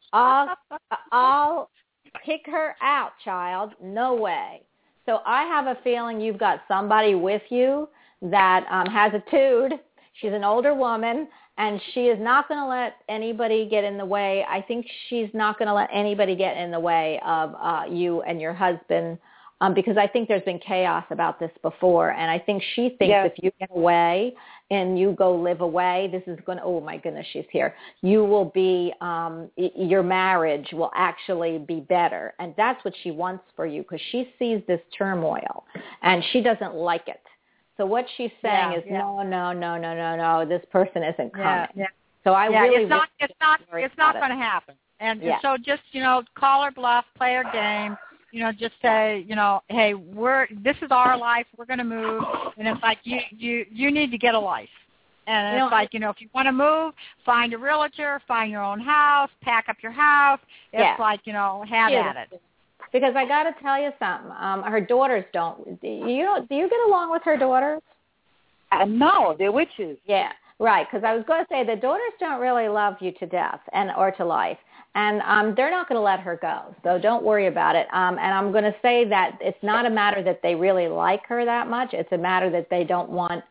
I'll kick her out, child. No way. So I have a feeling you've got somebody with you that has a toot. She's an older woman, and she is not going to let anybody get in the way. I think she's not going to let anybody get in the way of you and your husband because I think there's been chaos about this before, and I think she thinks if you get away and you go live away, this is going to, oh my goodness, she's here. You will be, your marriage will actually be better, and that's what she wants for you because she sees this turmoil, and she doesn't like it. So what she's saying is, no, this person isn't coming. Yeah. So I really, it's not going to happen. And so just call her bluff, play her game. Just say, hey, this is our life. We're going to move, and it's like you need to get a life. And it's like, if you want to move, find a realtor, find your own house, pack up your house. It's like, have at it. Because I got to tell you something. Her daughters don't. Do you get along with her daughters? No, they're witches. Yeah, right. Because I was going to say the daughters don't really love you to death or to life, and they're not going to let her go. So don't worry about it. And I'm going to say that it's not a matter that they really like her that much. It's a matter that they don't want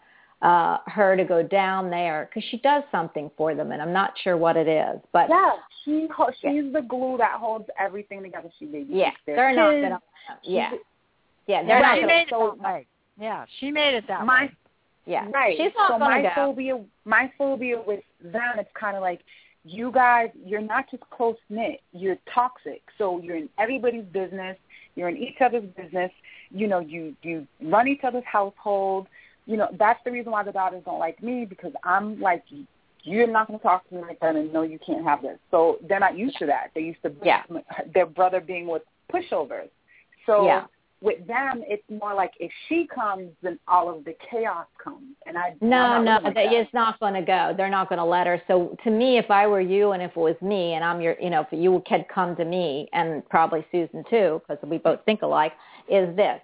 her to go down there because she does something for them, and I'm not sure what it is. But she's the glue that holds everything together. She babysits they're not gonna. They're not she gonna. made it that way. Yeah, she made it that way. Yeah, right. She's not gonna go. My phobia with them, it's kind of like, you guys, you're not just close knit. You're toxic. So you're in everybody's business. You're in each other's business. You know, you run each other's household. You know, that's the reason why the daughters don't like me, because I'm like, you're not going to talk to me like that, and no, you can't have this. So they're not used to that. They used to their brother being with pushovers. So with them, it's more like if she comes, then all of the chaos comes. And it's not going to go. They're not going to let her. So to me, if I were you, and if it was me, and I'm your, if you had come to me, and probably Susan too, because we both think alike, is this.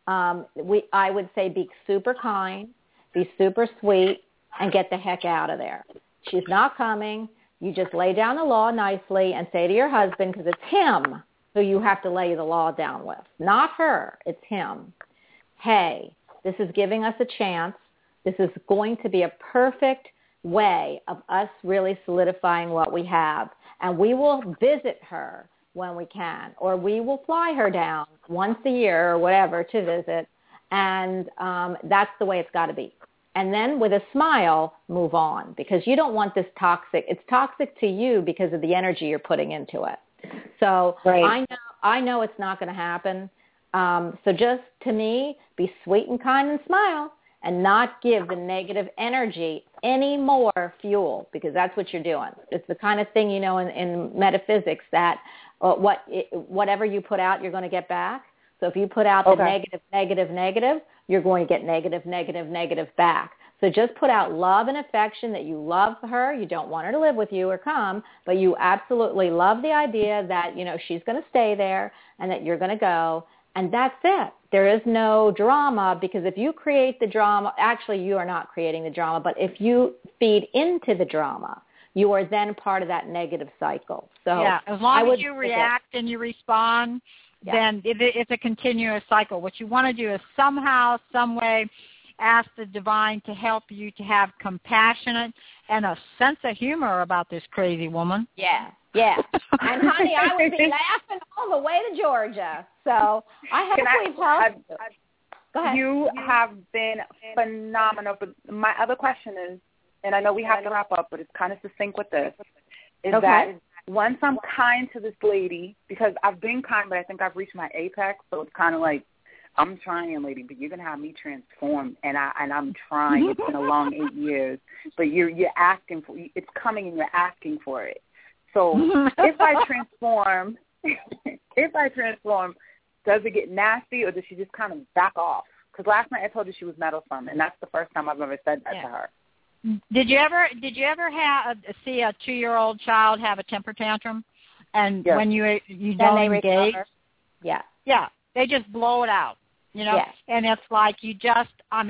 I would say be super kind, be super sweet, and get the heck out of there. She's not coming. You just lay down the law nicely and say to your husband, because it's him who you have to lay the law down with, not her. It's him. Hey, this is giving us a chance. This is going to be a perfect way of us really solidifying what we have. And we will visit her when we can, or we will fly her down once a year or whatever to visit. And that's the way it's got to be. And then with a smile, move on, because you don't want this toxic. It's toxic to you because of the energy you're putting into it. So I know it's not going to happen. So just, to me, be sweet and kind and smile, and not give the negative energy any more fuel, because that's what you're doing. It's the kind of thing, in metaphysics that whatever you put out, you're going to get back. So if you put out the negative, you're going to get negative back. So just put out love and affection, that you love her. You don't want her to live with you or come, but you absolutely love the idea that, she's going to stay there and that you're going to go. And that's it. There is no drama, because if you create the drama, actually you are not creating the drama, but if you feed into the drama, you are then part of that negative cycle. So as long as you react and you respond, then it's a continuous cycle. What you want to do is somehow, some way, ask the divine to help you to have compassionate and a sense of humor about this crazy woman. Yeah. And honey, I would be laughing all the way to Georgia. So I hope we've helped. Go ahead. You have been phenomenal. But my other question is, and I know we have to wrap up, but it's kind of succinct with this, is that once I'm kind to this lady, because I've been kind, but I think I've reached my apex, so it's kind of like, I'm trying, lady, but you're gonna have me transform, and I'm trying. It's been a long 8 years, but you're asking for it's coming, and you're asking for it. So if I transform, does it get nasty, or does she just kind of back off? Because last night I told her she was meddlesome, and that's the first time I've ever said that to her. Did you ever see a 2-year-old child have a temper tantrum, and when you don't engage? Yeah, they just blow it out. And it's like you just,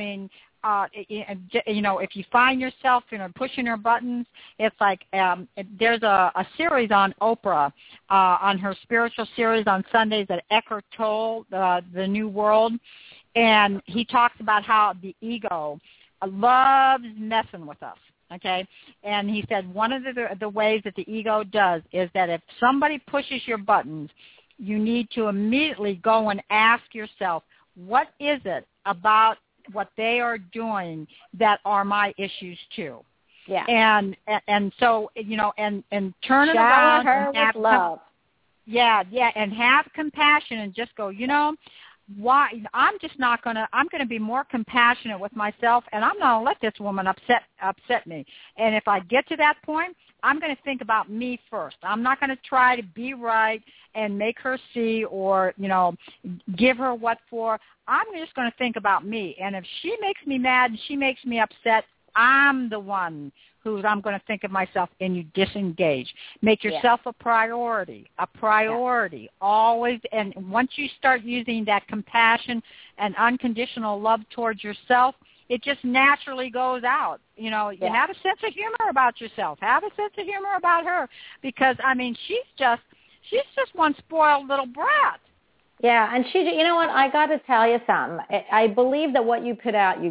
if you find yourself, pushing her buttons, it's like there's a series on Oprah, on her spiritual series on Sundays at Eckhart Tolle, The New World, and he talks about how the ego loves messing with us. Okay, and he said one of the ways that the ego does is that if somebody pushes your buttons, you need to immediately go and ask yourself, what is it about what they are doing that are my issues too? Yeah. And so, and turn it around and have love. And have compassion, and just go, why I'm going to be more compassionate with myself, and I'm not going to let this woman upset me. And if I get to that point, I'm going to think about me first. I'm not going to try to be right and make her see or, give her what for. I'm just going to think about me. And if she makes me mad and she makes me upset, I'm the one I'm going to think of myself, and you disengage. Make yourself a priority, always. And once you start using that compassion and unconditional love towards yourself, it just naturally goes out. You have a sense of humor about yourself. Have a sense of humor about her, because, she's just one spoiled little brat. Yeah, and she, I got to tell you something. I believe that what you put out, you get.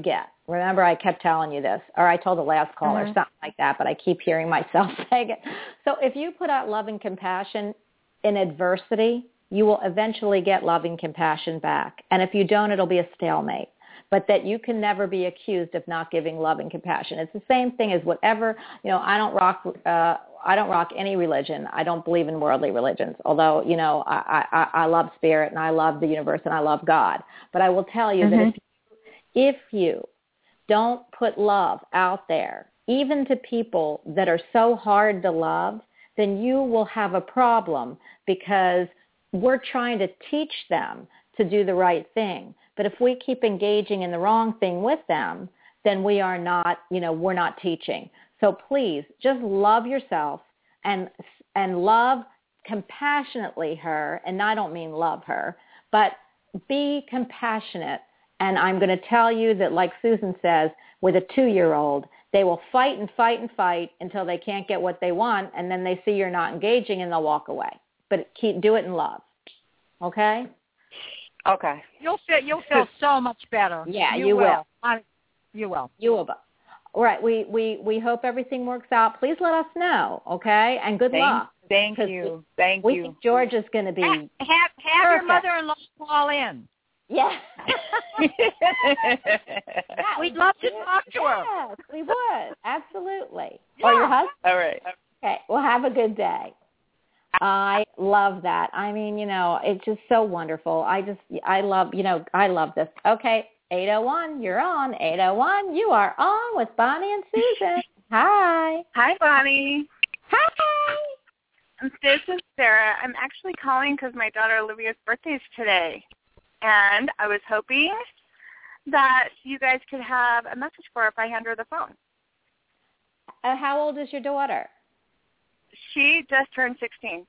Remember, I kept telling you this, or I told the last caller, something like that, but I keep hearing myself saying it. So if you put out love and compassion in adversity, you will eventually get love and compassion back. And if you don't, it'll be a stalemate. But that you can never be accused of not giving love and compassion. It's the same thing as whatever, I don't rock any religion. I don't believe in worldly religions, although, I love spirit and I love the universe and I love God. But I will tell you that if you don't put love out there, even to people that are so hard to love, then you will have a problem because we're trying to teach them to do the right thing. But if we keep engaging in the wrong thing with them, then we are not, we're not teaching. So please just love yourself and love compassionately her. And I don't mean love her, but be compassionate. And I'm going to tell you that, like Susan says, with a 2-year-old, they will fight and fight and fight until they can't get what they want, and then they see you're not engaging and they'll walk away. But do it in love. Okay? Okay. You'll feel so much better. Yeah, you will. You will. You will. All right. We hope everything works out. Please let us know, okay? And good luck. Thank you. We think George is going to be have your mother-in-law call in. Yeah. We'd love to talk to her. Yes, we would. Absolutely. Yeah. Or your husband? All right. Okay. Well, have a good day. I love that. I mean, it's just so wonderful. I love this. Okay. 801, you're on. 801, you are on with Bonnie and Susan. Hi. Hi, Bonnie. Hi. This is Sarah. I'm actually calling because my daughter Olivia's birthday is today. And I was hoping that you guys could have a message for her if I hand her the phone. How old is your daughter? She just turned 16.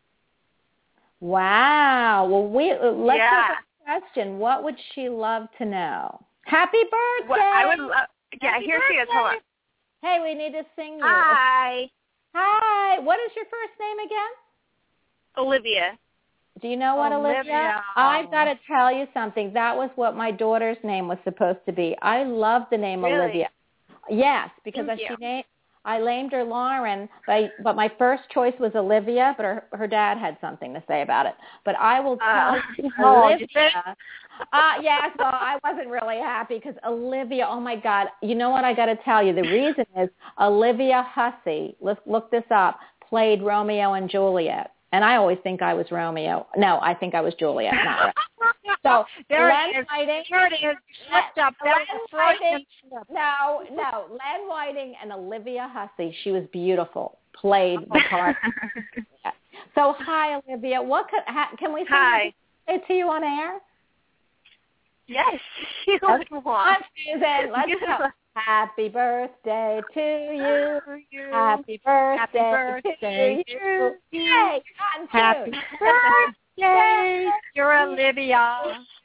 Wow. Well, let's ask a question. What would she love to know? Happy birthday! Well, I would love. Yeah, Happy here birthday. she is. Hold on. Hey, we need to sing you. Hi. Hi. What is your first name again? Olivia. Do you know what, Olivia? I've got to tell you something. That was what my daughter's name was supposed to be. I love the name Olivia. Yes, because I named her Lauren, but my first choice was Olivia, but her dad had something to say about it. But I will tell you, Olivia. Yes, well, I wasn't really happy because Olivia, oh my God, you know what I got to tell you? The reason is Olivia Hussey, let's look this up, played Romeo and Juliet. And I always think I was Romeo. No, I think I was Juliet. Not right. So Len Whiting. Here it is. Slipped up. No. Len Whiting and Olivia Hussey. She was beautiful. Played the part. So hi, Olivia. Can we say to you on air? Yes. Come on, Susan. Let's go. Happy birthday to you. Happy birthday to you. Yay, happy birthday, dear Olivia.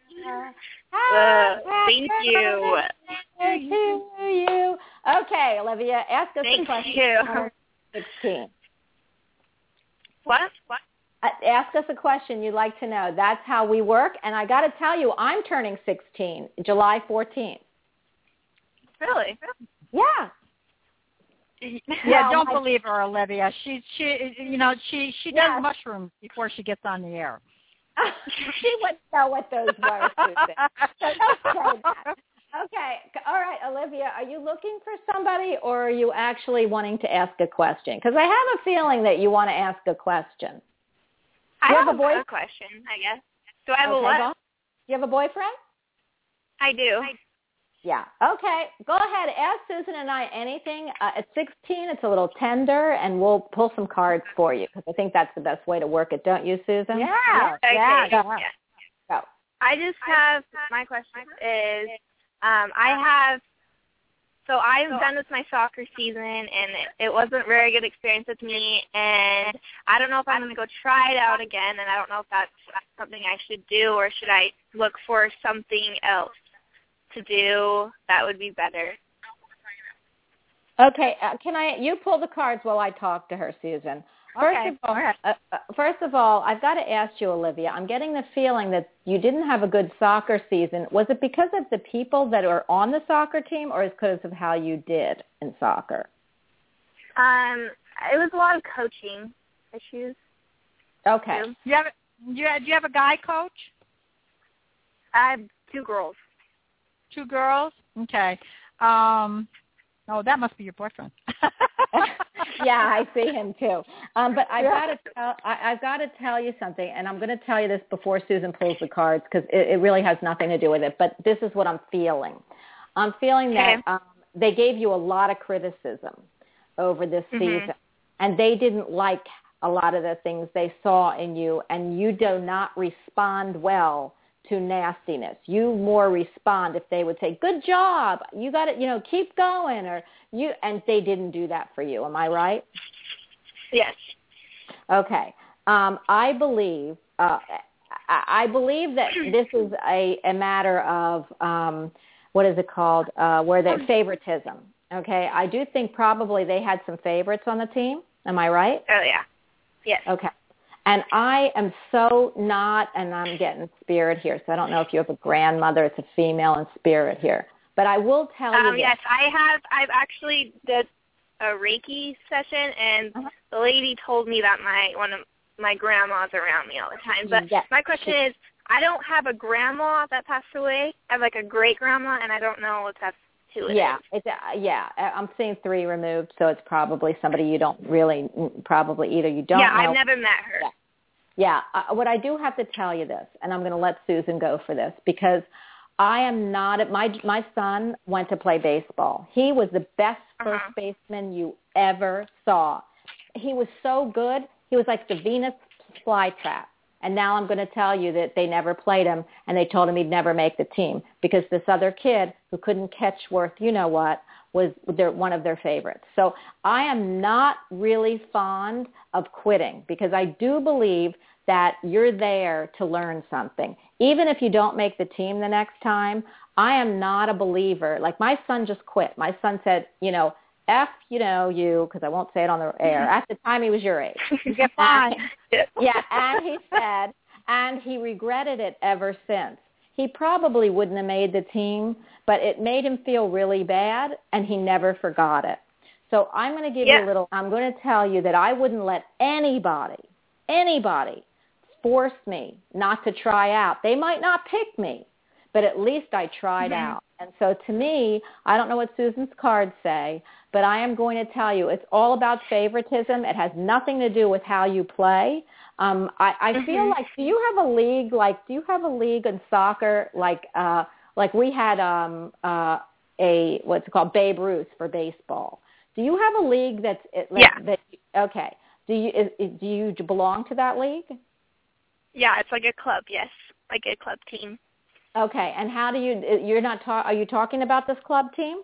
Thank you. To you. Okay, Olivia, ask us a question. Thank you. 16. What? Ask us a question you'd like to know. That's how we work. And I got to tell you, I'm turning 16, July 14th. Really? Yeah. Yeah, don't believe her, Olivia. She does mushrooms before she gets on the air. She wouldn't know what those were, Susan. So don't say that. Okay. All right, Olivia, are you looking for somebody or are you actually wanting to ask a question? Because I have a feeling that you want to ask a question. I have a question, I guess. Do I have a what? You have a boyfriend? I do. Yeah. Okay. Go ahead. Ask Susan and I anything. At 16, it's a little tender, and we'll pull some cards for you because I think that's the best way to work it, don't you, Susan? Yeah. Go. I just have, my question is, I've done this my soccer season, and it wasn't a very good experience with me, and I don't know if I'm going to go try it out again, and I don't know if that's something I should do, or should I look for something else to do that would be better. Okay, you pull the cards while I talk to her, Susan. First of all, I've got to ask you, Olivia, I'm getting the feeling that you didn't have a good soccer season. Was it because of the people that are on the soccer team, or is it because of how you did in soccer? It was a lot of coaching issues. Okay. Do you have a guy coach? I have 2 girls. 2 girls? Okay. Oh, that must be your boyfriend. Yeah, I see him too. But I've got to tell you something, and I'm going to tell you this before Susan pulls the cards because it really has nothing to do with it. But this is what I'm feeling. I'm feeling that they gave you a lot of criticism over this season, and they didn't like a lot of the things they saw in you, and you do not respond well to nastiness. You more respond if they would say, good job, you got it, keep going, and they didn't do that for you. Am I right? Yes. Okay. I believe that this is a matter of, what is it called, where they favoritism. Okay. I do think probably they had some favorites on the team. Am I right? Oh, yeah. Yes. Okay. And I am so not, and I'm getting spirit here, so I don't know if you have a grandmother. It's a female in spirit here. But I will tell you this. Yes, I have. I've actually did a Reiki session, and the lady told me that one of my grandmas around me all the time. But my question is, I don't have a grandma that passed away. I have like a great-grandma, and I don't know if that's who it is. I'm seeing 3 removed, so it's probably somebody you don't really, probably either you don't know. Yeah, I've never met her. Yeah. What I do have to tell you this, and I'm going to let Susan go for this, because I am not, my son went to play baseball. He was the best first baseman you ever saw. He was so good. He was like the Venus flytrap. And now I'm going to tell you that they never played him, and they told him he'd never make the team because this other kid who couldn't catch worth you-know-what was one of their favorites. So I am not really fond of quitting because I do believe that you're there to learn something. Even if you don't make the team the next time, I am not a believer. Like my son just quit. My son said, F, you, because I won't say it on the air. At the time, he was your age. Get fine. Yeah, and he said, and he regretted it ever since. He probably wouldn't have made the team, but it made him feel really bad, and he never forgot it. So I'm going to give you I'm going to tell you that I wouldn't let anybody force me not to try out. They might not pick me, but at least I tried out. And so to me, I don't know what Susan's cards say, but I am going to tell you it's all about favoritism. It has nothing to do with how you play. I feel like, do you have a league in soccer like we had what's it called, Babe Ruth for baseball? Do you have a league that's okay? Do you belong to that league? Yeah, it's like a club. Yes, like a club team. Okay, and how do are you talking about this club team?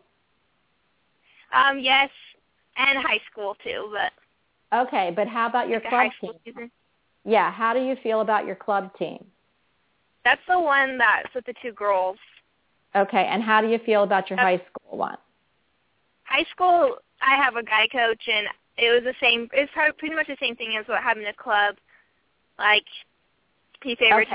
Yes, and high school too, but. Okay, but how about your club team? Season? Yeah, how do you feel about your club team? That's the one that's with the 2 girls. Okay, and how do you feel about your high school one? High school, I have a guy coach, and it was the same. It's pretty much the same thing as what happened in the club. Like, he favorites,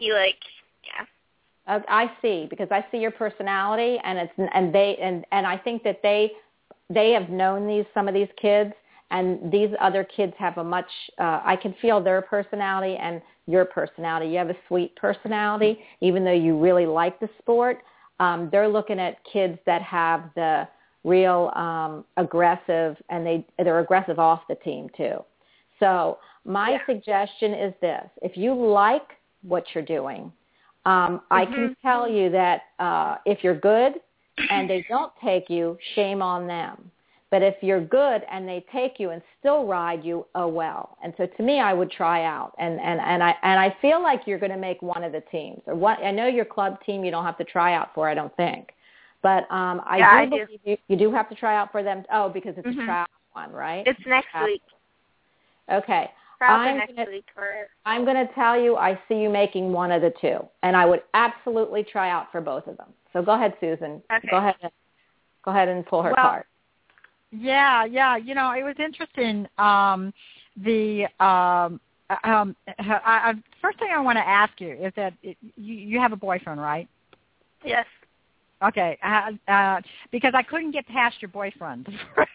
I see, because I see your personality, and I think that they have known some of these kids, and these other kids have a much. I can feel their personality and your personality. You have a sweet personality, even though you really like the sport. They're looking at kids that have the real aggressive, and they're aggressive off the team too. So my suggestion is this: if you like what you're doing. I can tell you that if you're good and they don't take you, shame on them. But if you're good and they take you and still ride you, oh well. And so to me, I would try out. And I feel like you're going to make one of the teams. I know your club team you don't have to try out for, I don't think. But I do believe you do have to try out for them. Oh, because it's a trial one, right? It's next week. Okay. I'm going to tell you I see you making one of the 2, and I would absolutely try out for both of them. So go ahead, Susan. Okay. Go ahead and pull her card. Yeah. It was interesting. first thing I want to ask you is that you have a boyfriend, right? Yes. Okay, because I couldn't get past your boyfriend. Because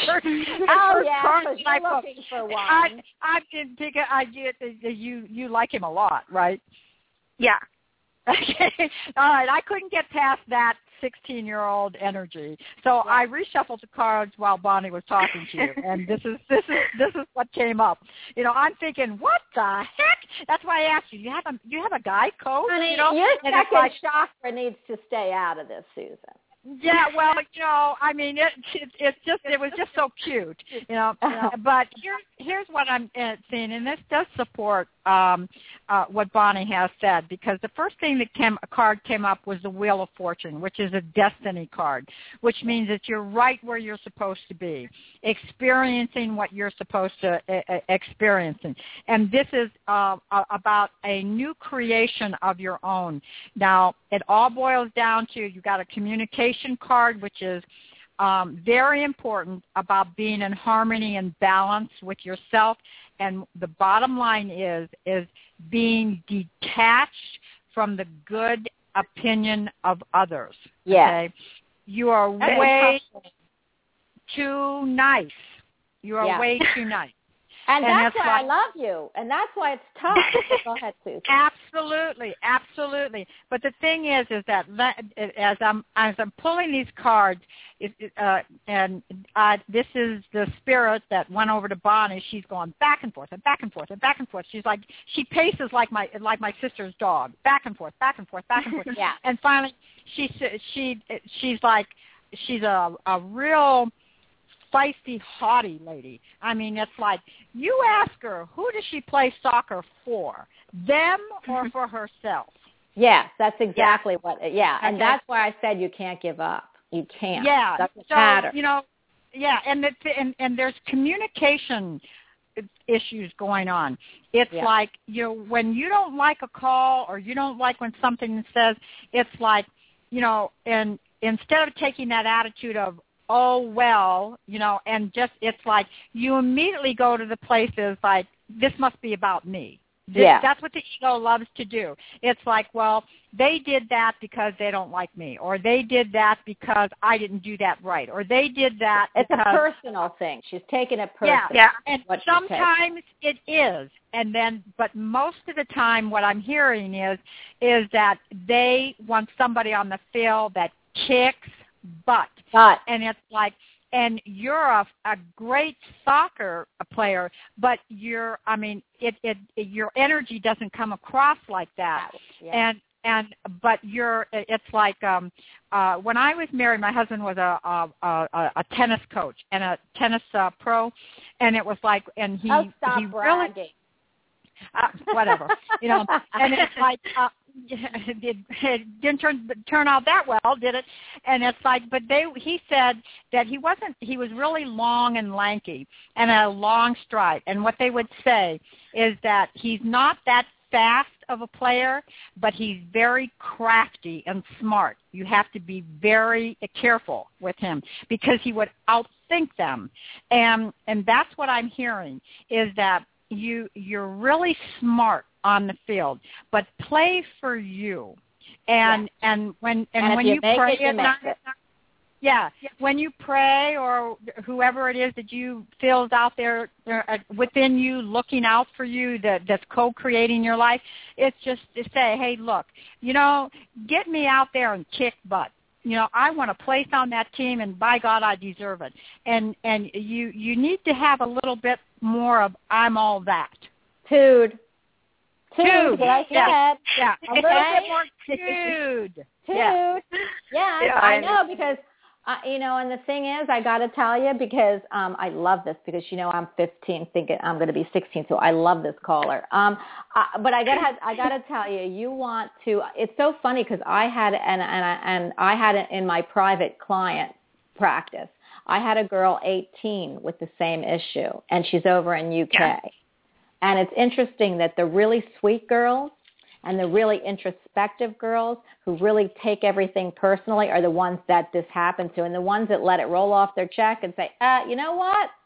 you're looking for one. I did think you like him a lot, right? Yeah. Okay. All right. I couldn't get past that 16-year-old energy, so I reshuffled the cards while Bonnie was talking to you, and this is what came up. I'm thinking, what the heck? That's why I asked you. You have a guy coach? Honey, your second chakra needs to stay out of this, Susan. Yeah, well, I mean, it was just so cute, But here's what I'm seeing, and this does support what Bonnie has said, because the first thing a card came up was the Wheel of Fortune, which is a destiny card, which means that you're right where you're supposed to be, experiencing what you're supposed to experiencing, and this is about a new creation of your own. Now, it all boils down to you got a communication card, which is very important about being in harmony and balance with yourself. And the bottom line is being detached from the good opinion of others. Yeah. Okay? You are way too nice. You are way too nice. And that's why I love you, and that's why it's tough. Go ahead, Susan. Absolutely. But the thing is that as I'm pulling these cards, this is the spirit that went over to Bonnie. She's going back and forth and back and forth and back and forth. She's like, she paces like my sister's dog, back and forth, back and forth, back and forth. Yeah. And finally, she's like, she's a real feisty, haughty lady. I mean, it's like, you ask her, who does she play soccer for? Them or for herself? Yes, that's exactly what, and that's why I said you can't give up. You can't. Yeah. Doesn't matter. And there's communication issues going on. It's like, when you don't like a call or you don't like when something says, it's like, and instead of taking that attitude of, oh, well, and just, it's like you immediately go to the places like, this must be about me. That's what the ego loves to do. It's like, well, they did that because they don't like me, or they did that because I didn't do that right, or they did that because... It's a personal thing. She's taking it personal. Yeah, and sometimes it is. And then, but most of the time what I'm hearing is that they want somebody on the field that kicks butt. And it's like, and you're a great soccer player, but your energy doesn't come across like that. Yeah. But it's like, when I was married, my husband was a tennis coach and a tennis pro, and it was like, and he bragging. Really, whatever, and it's like, it didn't turn out that well, did it? And it's like, but he said that he was really long and lanky and a long stride. And what they would say is that he's not that fast of a player, but he's very crafty and smart. You have to be very careful with him because he would outthink them. And that's what I'm hearing is that you're really smart on the field, but play for you. And when you pray, when you pray, or whoever it is that you feels out there within you, looking out for you, that's co-creating your life, it's just to say, hey, look, get me out there and kick butt. I want a place on that team, and by God, I deserve it. And you need to have a little bit more of I'm all that. Tude, what I said. Yeah. A little bit more tude. Yeah, I know, because, and the thing is, I got to tell you, because I love this, because, I'm 15, thinking I'm going to be 16, so I love this caller. But I got to tell you, you want to, it's so funny, because I had, and I had it in my private client practice. I had a girl 18 with the same issue, and she's over in UK. Yeah. And it's interesting that the really sweet girls and the really introspective girls who really take everything personally are the ones that this happened to, and the ones that let it roll off their check and say, you know what?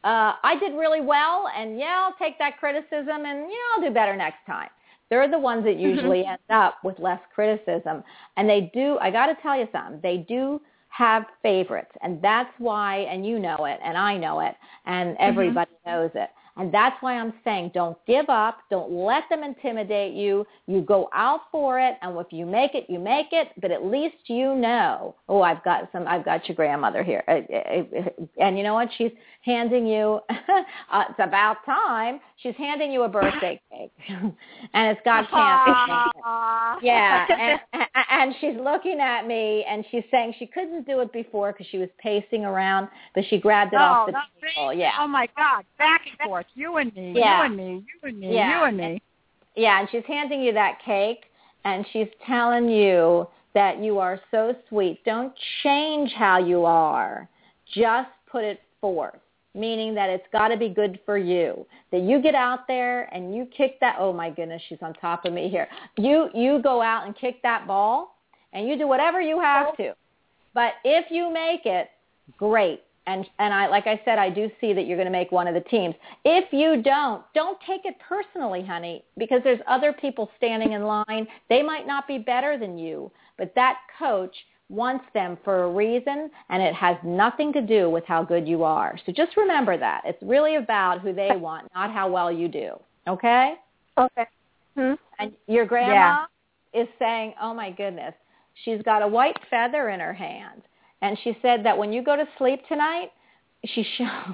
I did really well, and I'll take that criticism, and I'll do better next time. They're the ones that usually end up with less criticism. And they do, I got to tell you something, they do have favorites. And that's why, and you know it, and I know it, and everybody knows it. And that's why I'm saying don't give up. Don't let them intimidate you. You go out for it. And if you make it, you make it. But at least you know, I've got your grandmother here. And you know what? She's handing you, it's about time. She's handing you a birthday cake. And it's got candy. Yeah. And she's looking at me and she's saying she couldn't do it before because she was pacing around, but she grabbed it off the table. Yeah. Oh my God. Back and forth. You and me, you and me, you and me, you and me. Yeah, and she's handing you that cake, and she's telling you that you are so sweet. Don't change how you are. Just put it forth, meaning that it's got to be good for you. That you get out there and you kick that, oh my goodness, she's on top of me here. You go out and kick that ball, and you do whatever you have to. But if you make it, great. And I, like I said, I do see that you're going to make one of the teams. If you don't take it personally, honey, because there's other people standing in line. They might not be better than you, but that coach wants them for a reason, and it has nothing to do with how good you are. So just remember that. It's really about who they want, not how well you do. Okay? Okay. And your grandma is saying, oh, my goodness, she's got a white feather in her hand. And she said that when you go to sleep tonight, she's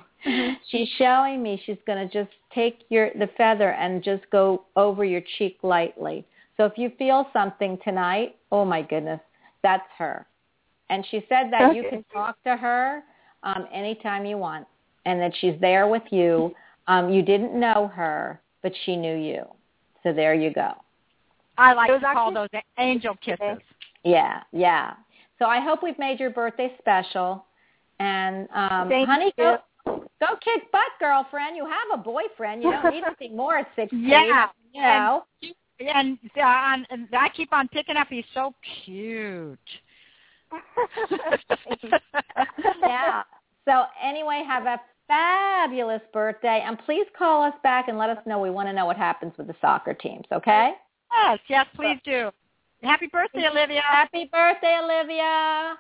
showing me she's going to just take the feather and just go over your cheek lightly. So if you feel something tonight, oh my goodness, that's her. And she said that you can talk to her anytime you want, and that she's there with you. You didn't know her, but she knew you. So there you go. I like to call those angel kisses. Yeah, yeah. So I hope we've made your birthday special. And, honey, go kick butt, girlfriend. You have a boyfriend. You don't need anything more at 16. Yeah. You know. And I keep on picking up. He's so cute. Yeah. So anyway, have a fabulous birthday. And please call us back and let us know. We want to know what happens with the soccer teams, okay? Yes, please do. Happy birthday, Olivia. Happy birthday, Olivia.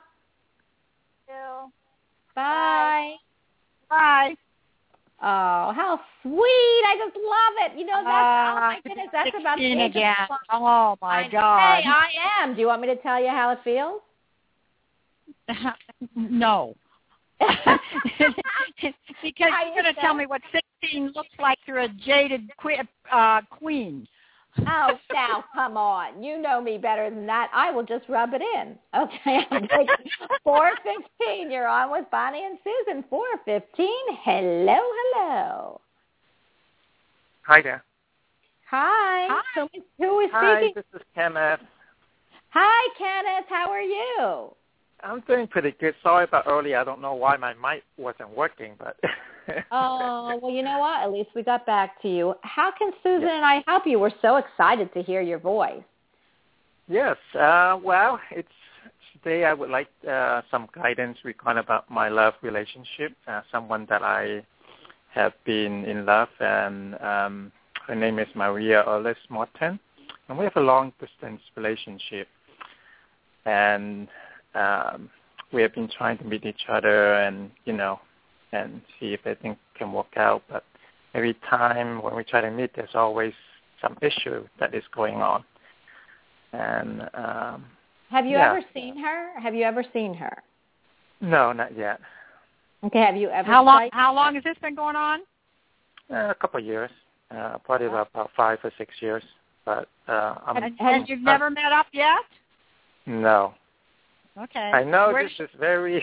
Bye. Bye. Oh, how sweet. I just love it. You know, that's, oh my goodness, that's about the age again. Oh, my God. Hey, I am. Do you want me to tell you how it feels? No. Because you're going to tell me what 16 looks like through a jaded queen. Oh, now, come on. You know me better than that. I will just rub it in. Okay, I'm taking 4:15. You're on with Bonnie and Susan. 4:15. Hello. Hi there. Hi. Who is speaking? Hi, this is Kenneth. Hi, Kenneth. How are you? I'm doing pretty good. Sorry about earlier. I don't know why my mic wasn't working, but... Oh, well, you know what? At least we got back to you. How can Susan and I help you? We're so excited to hear your voice. Yes. Well, today I would like some guidance regarding about my love relationship. Someone that I have been in love, and her name is Maria Ellis Morton. And we have a long-distance relationship. And we have been trying to meet each other and see if everything can work out. But every time when we try to meet, there's always some issue that is going on. And have you ever seen her? No, not yet. Okay. Have you ever? How long has this been going on? A couple of years, probably about 5 or 6 years. But and you've never met up yet? No. Okay. I know this is very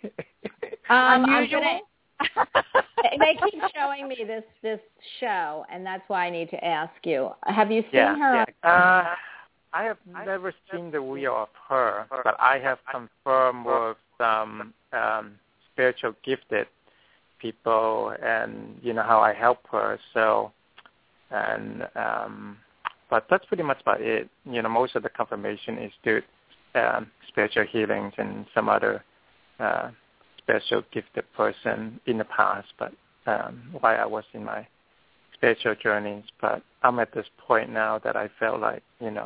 unusual. They keep showing me this show, and that's why I need to ask you. Have you seen her? Yeah. I have never seen the video of her, but I have confirmed with some spiritual gifted people, and how I help her. So, and but that's pretty much about it. Most of the confirmation is through spiritual healings and some other special gifted person in the past, but while I was in my spiritual journeys. But I'm at this point now that I felt like,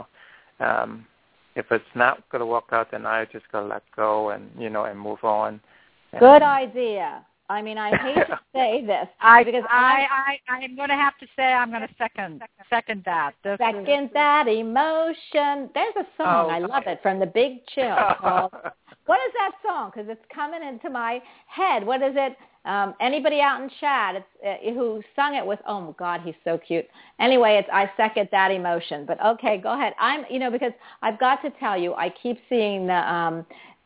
if it's not going to work out, then I just got to let go and move on. Good idea. I mean, I hate to say this because I'm going to have to say I'm going to second that. That emotion. There's a song, I love it, from The Big Chill called, what is that song? Because it's coming into my head. What is it? Anybody out in chat who sung it with, oh, my God, he's so cute. Anyway, it's I Second That Emotion. But, okay, go ahead. Because I've got to tell you, I keep seeing the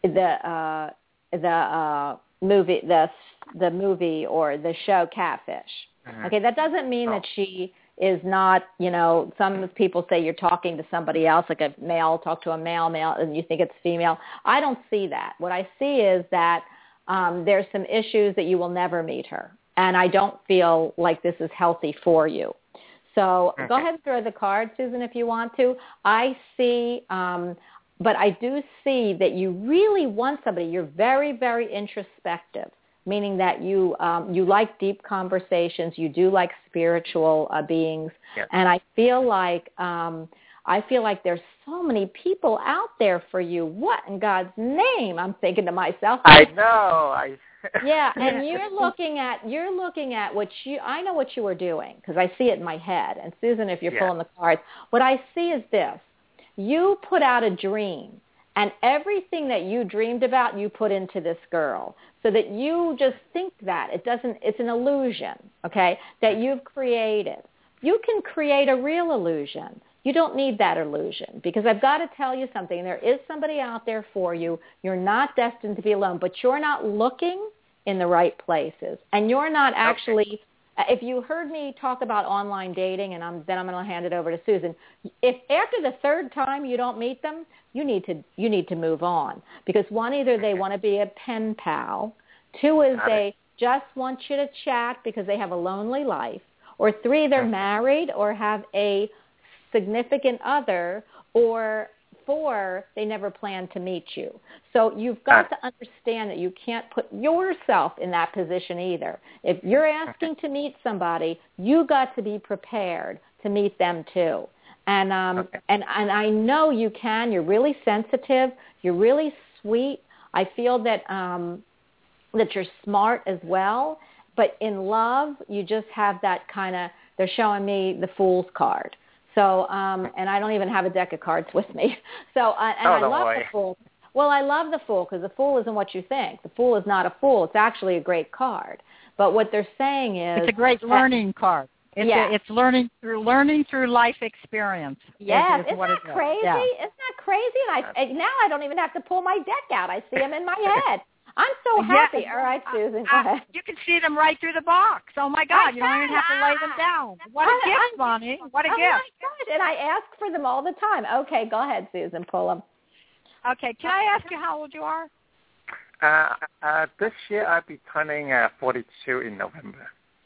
movie or the show Catfish. Mm-hmm. Okay, that doesn't mean that she is not, some people say you're talking to somebody else, like a male talk to a male, and you think it's female. I don't see that. What I see is that there's some issues that you will never meet her, and I don't feel like this is healthy for you. So go ahead and throw the card, Susan, if you want to. I see... but I do see that you really want somebody. You're very, very introspective, meaning that you like deep conversations. You do like spiritual beings, and I feel like there's so many people out there for you. What in God's name? I'm thinking to myself. I know. Yeah, and you're looking at what I know what you were doing because I see it in my head. And Susan, if you're pulling the cards, what I see is this. You put out a dream, and everything that you dreamed about, you put into this girl, so that you just think that. It's an illusion, okay, that you've created. You can create a real illusion. You don't need that illusion, because I've got to tell you something. There is somebody out there for you. You're not destined to be alone, but you're not looking in the right places, and you're not actually... If you heard me talk about online dating, and then I'm going to hand it over to Susan, if after the third time you don't meet them, you need to move on. Because one, either they want to be a pen pal. Two is they just want you to chat because they have a lonely life. Or three, they're married or have a significant other. Or four, they never plan to meet you. So you've got to understand that you can't put yourself in that position either. If you're asking to meet somebody, you got to be prepared to meet them too. And and I know you can. You're really sensitive. You're really sweet. I feel that that you're smart as well. But in love, you just have that kind of. They're showing me the Fool's card. So, and I don't even have a deck of cards with me. So, and I love the Fool. Well, I love the Fool because the Fool isn't what you think. The Fool is not a fool. It's actually a great card. But what they're saying is... It's a great learning card. It's learning through life experience. Yes, isn't that crazy? Yeah. Isn't that crazy? And now I don't even have to pull my deck out. I see them in my head. I'm so happy. All right, Susan, go ahead. You can see them right through the box. Oh, my God. You don't even have to lay them down. What a gift, Bonnie. What a gift. Oh, my God. And I ask for them all the time. Okay, go ahead, Susan. Pull them. Okay. Can I ask you how old you are? This year I'll be turning 42 in November.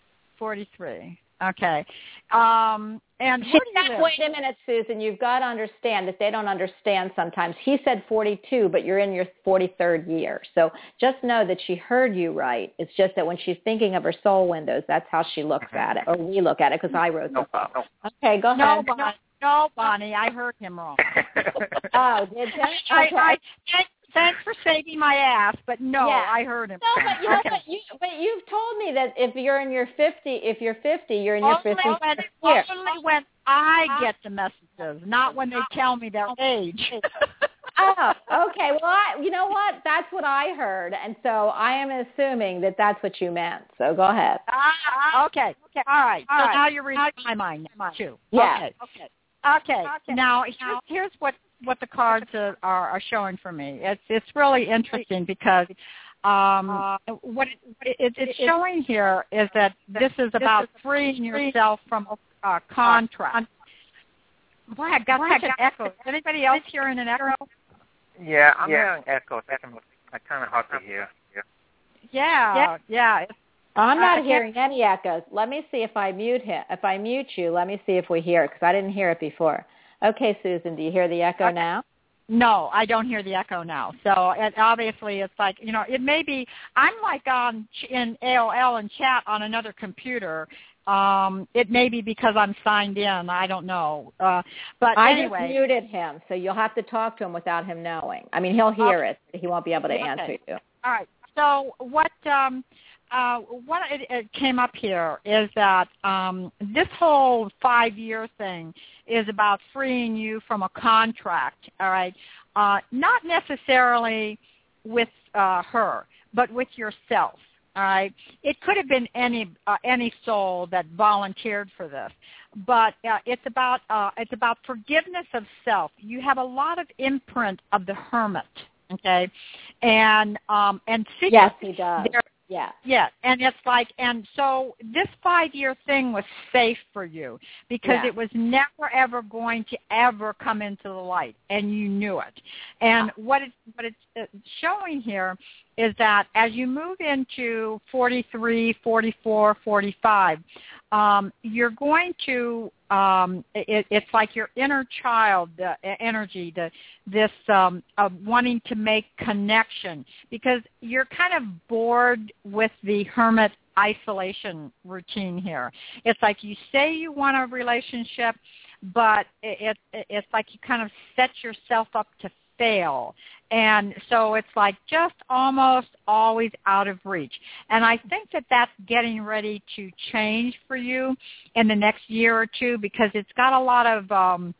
43. Okay. And wait a minute, Susan. You've got to understand that they don't understand sometimes. He said 42, but you're in your 43rd year. So just know that she heard you right. It's just that when she's thinking of her soul windows, that's how she looks at it, or we look at it, because I wrote this. Okay, go ahead. No, Bonnie, I heard him wrong. Oh, did you? Okay. Thanks for saving my ass, but no, I heard him. No, but you've told me that if you're in your 50, you're in your 50th year. Only when I get the messages, not when they tell me their age. Oh, okay. Well, you know what? That's what I heard, and so I am assuming that that's what you meant. So go ahead. Okay. All right. So now you're reading my mind too. Yeah. Okay. Now here's what the cards are showing for me. It's really interesting because what it's showing here is that this is about freeing yourself from a contract. Boy, I got such an echo. Is anybody else hearing an echo? Yeah, I'm hearing echoes. I kind of hard to hear. Yeah. I'm not hearing any echoes. Let me see if I mute him. If I mute you, let me see if we hear it, because I didn't hear it before. Okay, Susan, do you hear the echo now? No, I don't hear the echo now. So obviously it's like, it may be, I'm like in AOL and chat on another computer. It may be because I'm signed in. I don't know. But anyway. I just muted him, so you'll have to talk to him without him knowing. I mean, he'll hear it, but he won't be able to answer you. All right. So what it came up here is that this whole 5-year thing is about freeing you from a contract, all right? Not necessarily with her, but with yourself, all right? It could have been any soul that volunteered for this, but it's about forgiveness of self. You have a lot of imprint of the hermit, okay, and yes, he does. Yeah. Yeah, and it's like, and so this 5-year thing was safe for you because it was never ever going to ever come into the light, and you knew it. And what it's showing here is that as you move into 43, 44, 45, you're going to, it's like your inner child energy, this of wanting to make connection, because you're kind of bored with the hermit isolation routine here. It's like you say you want a relationship, but it's like you kind of set yourself up to fail. And so it's like just almost always out of reach. And I think that that's getting ready to change for you in the next year or two, because it's got a lot of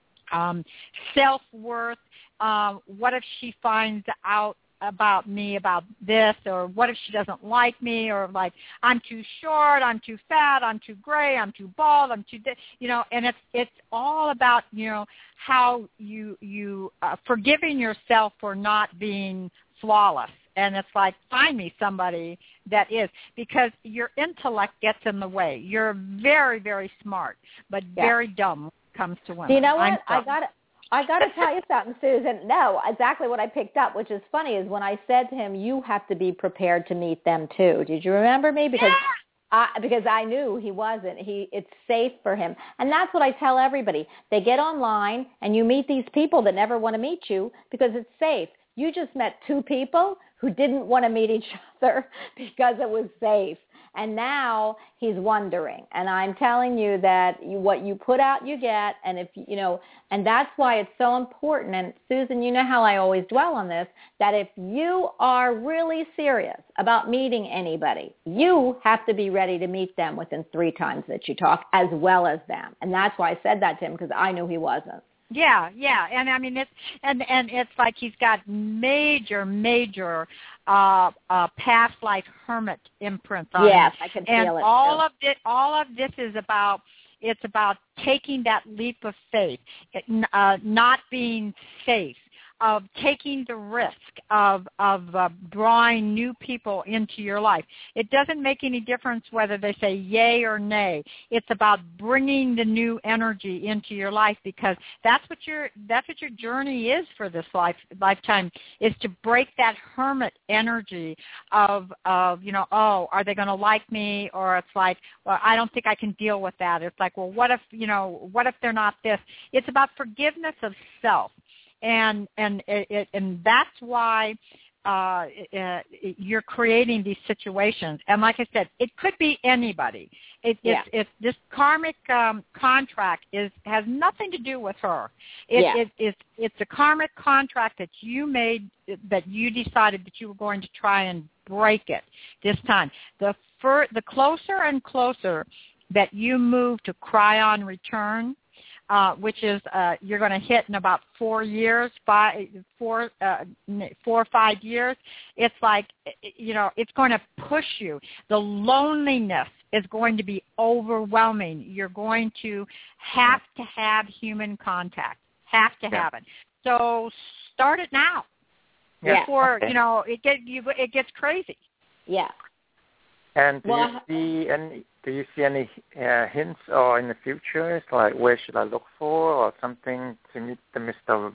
self-worth. What if she finds out about me about this, or what if she doesn't like me, or like I'm too short, I'm too fat, I'm too gray, I'm too bald, I'm too and it's all about how you forgiving yourself for not being flawless. And it's like, find me somebody that is, because your intellect gets in the way. You're very, very smart, but very dumb when it comes to women. You know what? I got to tell you something, Susan. No, exactly what I picked up, which is funny, is when I said to him, you have to be prepared to meet them too. Did you remember me? Because I knew he wasn't. It's safe for him. And that's what I tell everybody. They get online and you meet these people that never want to meet you because it's safe. You just met 2 people who didn't want to meet each other because it was safe. And now he's wondering. And I'm telling you that what you put out, you get. And if and that's why it's so important. And Susan, you know how I always dwell on this, that if you are really serious about meeting anybody, you have to be ready to meet them within 3 times that you talk, as well as them. And that's why I said that to him, because I knew he wasn't. Yeah, and I mean it's and it's like he's got major past life hermit imprints on him. Yes, I can feel it. And all of this is about, it's about taking that leap of faith, not being safe, of taking the risk of drawing new people into your life. It doesn't make any difference whether they say yay or nay. It's about bringing the new energy into your life, because that's what your journey is for this lifetime, is to break that hermit energy of are they going to like me, or it's like, well, I don't think I can deal with that. It's like, well, what if they're not this? It's about forgiveness of self. And that's why you're creating these situations. And like I said, it could be anybody. It's this karmic contract has nothing to do with her. It's a karmic contract that you made, that you decided that you were going to try and break it this time. The closer and closer that you move to Cryon return, which is you're going to hit in about 4 years, 4 or 5 years. It's like, it's going to push you. The loneliness is going to be overwhelming. You're going to have human contact. Have to have it. So start it now before it gets crazy. Yeah. And do you see any hints, or in the future, it's like, where should I look for, or something to meet the Mr.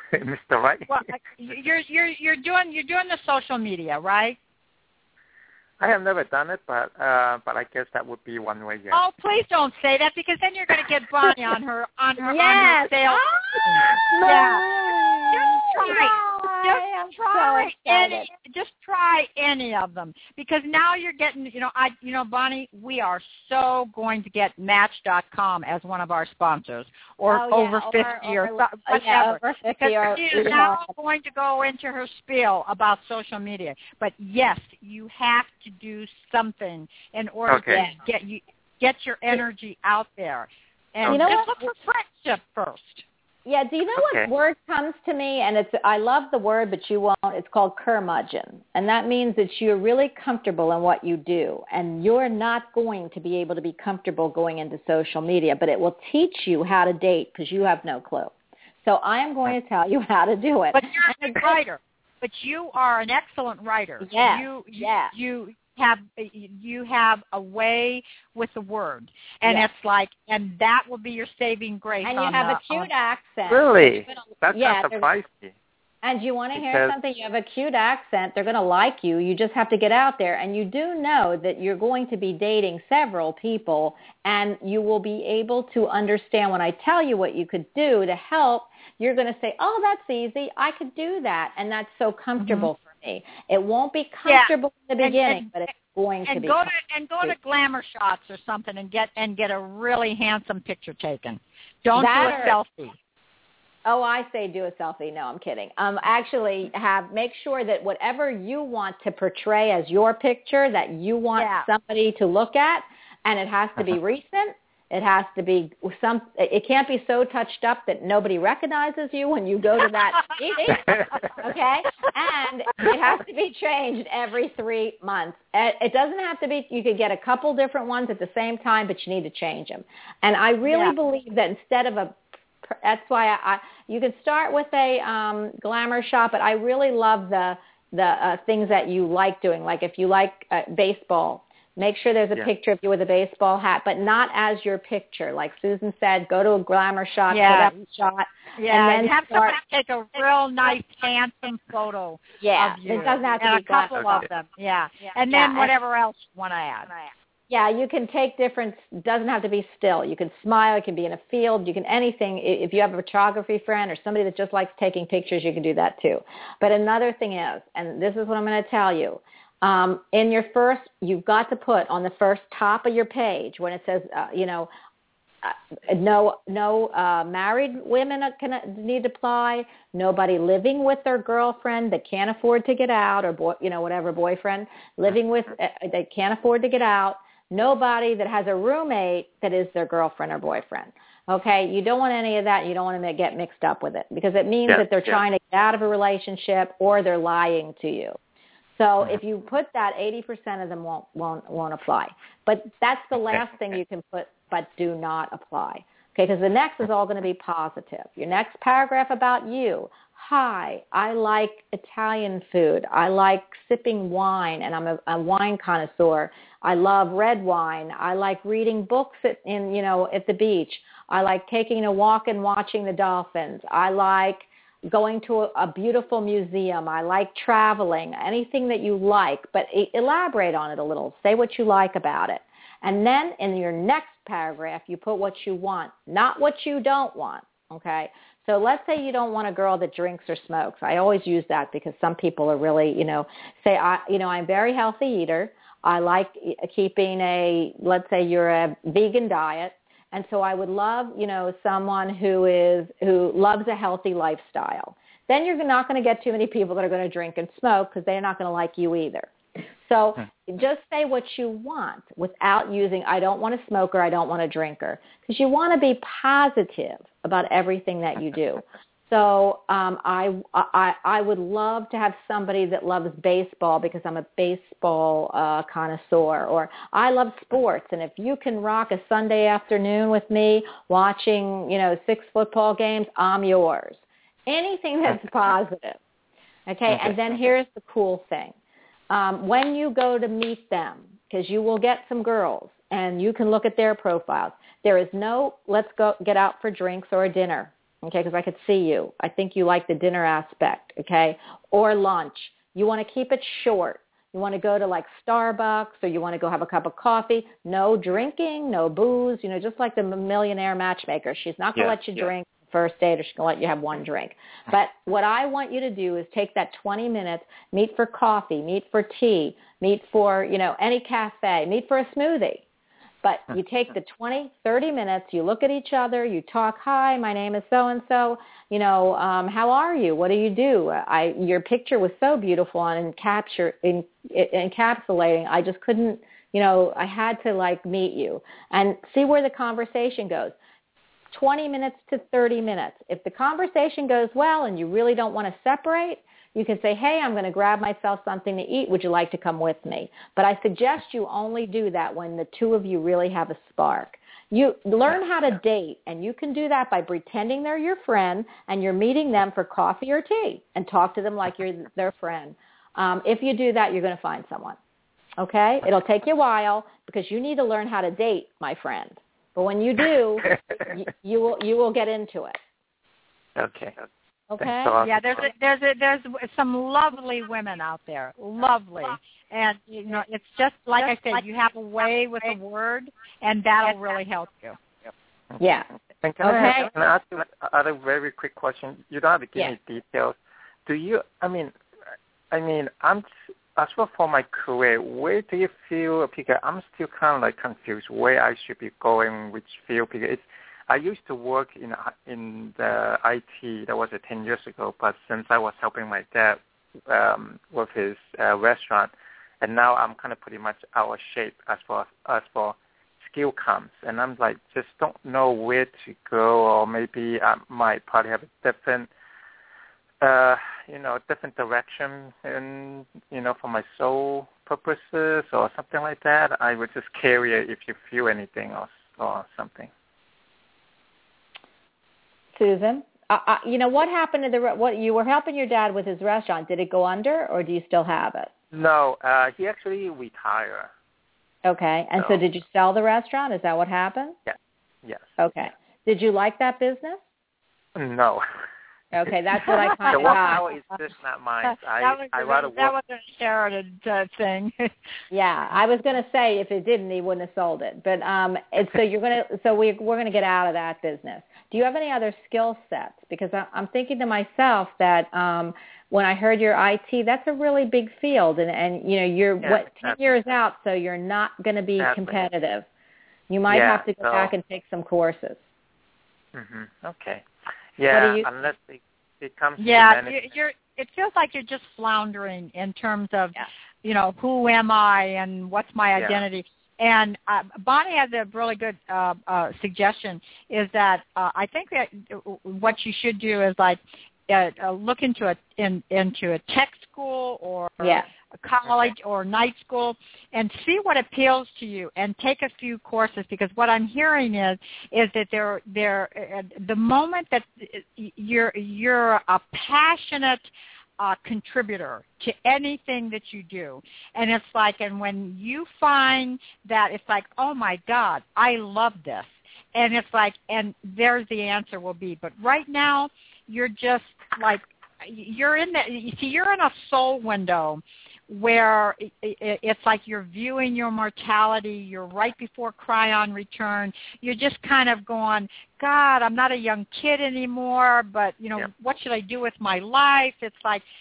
Right? Well, you're doing the social media, right? I have never done it, but I guess that would be one way. Yes. Oh, please don't say that because then you're going to get Bonnie on her yes. sales. Oh, yeah. Just try any of them because now you're getting. Bonnie, we are so going to get Match.com as one of our sponsors, or over 50 or whatever. Over 50 because she is now going to go into her spiel about social media. But yes, you have to do something in order to get your energy out there. And just look for friendship first. Yeah, do you know what word comes to me? And I love the word, but you won't. It's called curmudgeon. And that means that you're really comfortable in what you do. And you're not going to be able to be comfortable going into social media, but it will teach you how to date because you have no clue. So I am going to tell you how to do it. But you're a good writer. But you are an excellent writer. Yes. You have a way with the word, and it's like, and that will be your saving grace. And you have a cute accent. Really? That's not feisty. And you want to hear something? You have a cute accent. They're going to like you. You just have to get out there. And you do know that you're going to be dating several people, and you will be able to understand when I tell you what you could do to help. You're going to say, oh, that's easy. I could do that. And that's so comfortable for me. It won't be comfortable in the beginning, but it's going to be. And go to Glamour Shots or something and get a really handsome picture taken. Don't do a selfie. Oh, I say do a selfie. No, I'm kidding. Actually, make sure that whatever you want to portray as your picture that you want somebody to look at, and it has to be recent. It has to be it can't be so touched up that nobody recognizes you when you go to that meeting, okay? And it has to be changed every 3 months. It doesn't have to be, you could get a couple different ones at the same time, but you need to change them. And I really believe that instead of that's why you can start with a glamour shot, but I really love the things that you like doing. Like if you like baseball, make sure there's a picture of you with a baseball hat, but not as your picture. Like Susan said, go to a glamour shot, put up a shot, and then have someone take a real nice, handsome photo of you. It doesn't have to and be a couple of them. And then whatever else you want to add. Yeah, you can take different, doesn't have to be still. You can smile, you can be in a field, you can anything. If you have a photography friend or somebody that just likes taking pictures, you can do that too. But another thing is, and this is what I'm going to tell you, in your first, you've got to put on the first top of your page when it says, no married women need to apply, nobody living with their girlfriend that can't afford to get out, or whatever boyfriend living with that can't afford to get out, nobody that has a roommate that is their girlfriend or boyfriend. Okay, you don't want any of that. You don't want to get mixed up with it because it means that they're trying to get out of a relationship or they're lying to you. So if you put that, 80% of them won't apply. But that's the last thing you can put, but do not apply. Okay, because the next is all going to be positive. Your next paragraph about you. Hi, I like Italian food. I like sipping wine, and I'm a wine connoisseur. I love red wine. I like reading books at the beach. I like taking a walk and watching the dolphins. I like going to a beautiful museum. I like traveling, anything that you like, but elaborate on it a little. Say what you like about it. And then in your next paragraph, you put what you want, not what you don't want, okay? So let's say you don't want a girl that drinks or smokes. I always use that because some people are really, say, I'm a very healthy eater. I like keeping let's say you're a vegan diet. And so I would love, someone who loves a healthy lifestyle. Then you're not going to get too many people that are going to drink and smoke because they're not going to like you either. So just say what you want without using, I don't want a smoker, I don't want a drinker, because you want to be positive about everything that you do. So I would love to have somebody that loves baseball because I'm a baseball connoisseur, or I love sports. And if you can rock a Sunday afternoon with me watching, 6 football games, I'm yours. Anything that's positive. Okay, and then here's the cool thing. When you go to meet them, because you will get some girls, and you can look at their profiles, there is no let's go get out for drinks or a dinner. Okay, because I could see you. I think you like the dinner aspect, okay, or lunch. You want to keep it short. You want to go to like Starbucks, or you want to go have a cup of coffee. No drinking, no booze, just like the millionaire matchmaker. She's not going to let you drink first date, or she's going to let you have one drink. But what I want you to do is take that 20 minutes, meet for coffee, meet for tea, meet for, any cafe, meet for a smoothie. But you take the 20, 30 minutes, you look at each other, you talk, hi, my name is so-and-so, how are you? What do you do? Your picture was so beautiful and encapsulating. I just couldn't, I had to meet you and see where the conversation goes. 20 minutes to 30 minutes. If the conversation goes well and you really don't want to separate, you can say, hey, I'm going to grab myself something to eat. Would you like to come with me? But I suggest you only do that when the two of you really have a spark. You learn how to date, and you can do that by pretending they're your friend and you're meeting them for coffee or tea and talk to them like you're their friend. If you do that, you're going to find someone. Okay? It'll take you a while because you need to learn how to date, my friend. But when you do, you will get into it. Okay. Okay. Yeah, there's some lovely women out there, lovely, and it's just like I said, you have a way with a word, and that'll really help you. Yeah. And can I ask you another very quick question? You don't have to give me details. Do you? I'm as well for my career. Where do you feel? Because I'm still kind of confused where I should be going, which field. Because I used to work in the IT. That was 10 years ago. But since I was helping my dad with his restaurant, and now I'm kind of pretty much out of shape as for skill comes, and I'm just don't know where to go, or maybe I might probably have a different, different direction, and for my soul purposes or something like that. I would just curious if you feel anything or something. Susan, what happened to what you were helping your dad with his restaurant? Did it go under, or do you still have it? No, he actually retired. Okay, and so did you sell the restaurant? Is that what happened? Yes. Okay. Did you like that business? No. Okay, that's what I kind of thought. Is just not mine. That was an inherited thing. Yeah, I was going to say if it didn't, he wouldn't have sold it. But we're going to get out of that business. Do you have any other skill sets? Because I'm thinking to myself that when I heard your IT, that's a really big field, and you're 10 years out, so you're not going to be competitive. You might have to go back and take some courses. Okay. Yeah, unless it comes. Yeah, it feels like you're just floundering in terms of, who am I and what's my identity. And Bonnie has a really good suggestion. Is that I think that what you should do is look into a tech school or a college or night school and see what appeals to you and take a few courses, because what I'm hearing is that the moment that you're a passionate contributor to anything that you do, and it's and when you find that it's oh my God, I love this, and it's and there's the answer will be. But right now you're just you're in a soul window where it's you're viewing your mortality. You're right before Cryon return. You're just kind of going, God, I'm not a young kid anymore, but, what should I do with my life? It's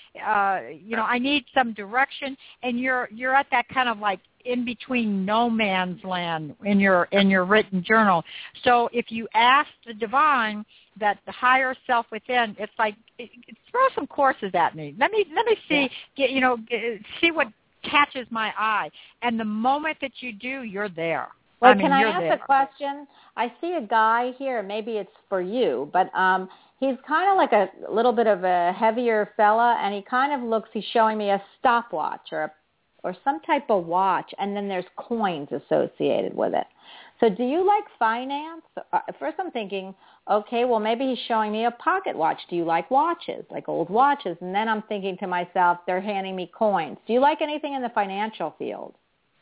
I need some direction. And you're at that kind of in between no man's land in your written journal. So if you ask the divine, that the higher self within, it's throw some courses at me. Let me see, see what catches my eye. And the moment that you do, you're there. Well, can I ask a question? I see a guy here. Maybe it's for you, but he's kind of a little bit of a heavier fella, and he kind of he's showing me a stopwatch or some type of watch, and then there's coins associated with it. So do you like finance? First I'm thinking, okay, well, maybe he's showing me a pocket watch. Do you like watches, old watches? And then I'm thinking to myself, they're handing me coins. Do you like anything in the financial field?